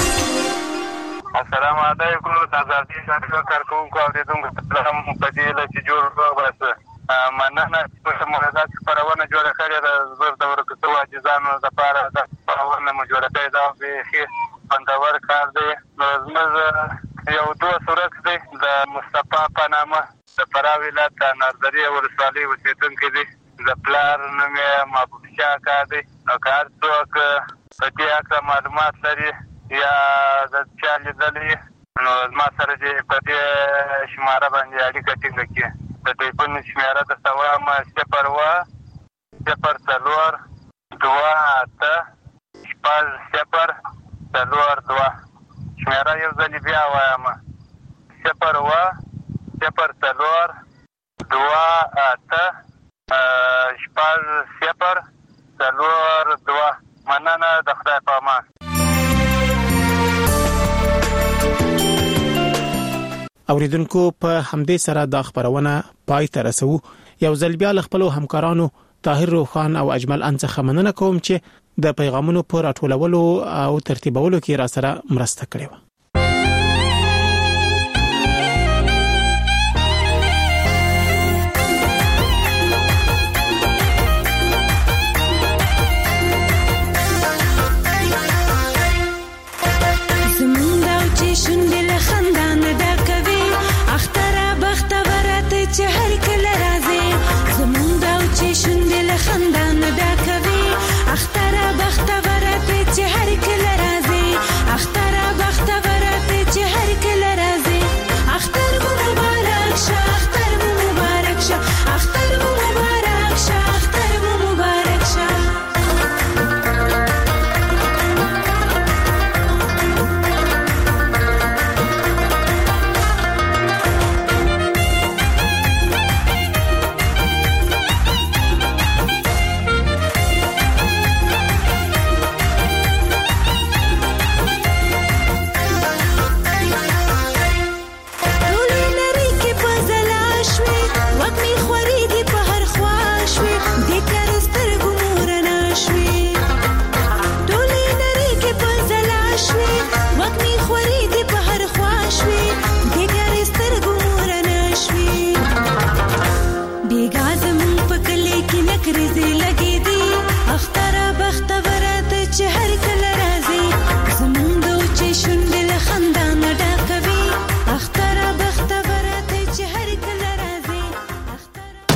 السلام علیکم. د ازادي رادیو کارکوونکو اورېدونکو ته هم په دې هیله چې جوړ روغ باسه. مننه چې موږ دا خپرونه جوړه کړې ده. زموږ د ورکسو عاجزانو دپاره دا خپرونه مو جوړه کړې ده. بیخي خوندور کار دی. نو زموږ یو دوست ورک دی د مصطفی په نامه د فراه ولایت د اناردرې ولسوالۍ اوسېدونکی دی. د پلار نوم یې محبوب شاه اکا دی. نو که هر څوک په دې هکله معلومات لري یا د چا لیدلی نو زما سره دې په دې شماره باندې اړیکه ټینګه کړي. د ټلیفون شمېره درته وایم صفر اوه صفر څلور دوه اته شپږ صفر څلور دوه. شمېره یو ځلې بیا وایم صفر اوه صفر څلور دوه اته شپږ صفر څلور دوه. مننه. د خدای په امان. اوریدونکو په همدې سره دا خبرونه پای ته رسو. یو ځل بیا له خپل همکارانو طاهر روخان او اجمل ان څخه مننه کوم چې د پیغامونو په راټولولو او ترتیبولو کې را سره مرسته کړې. فکر دې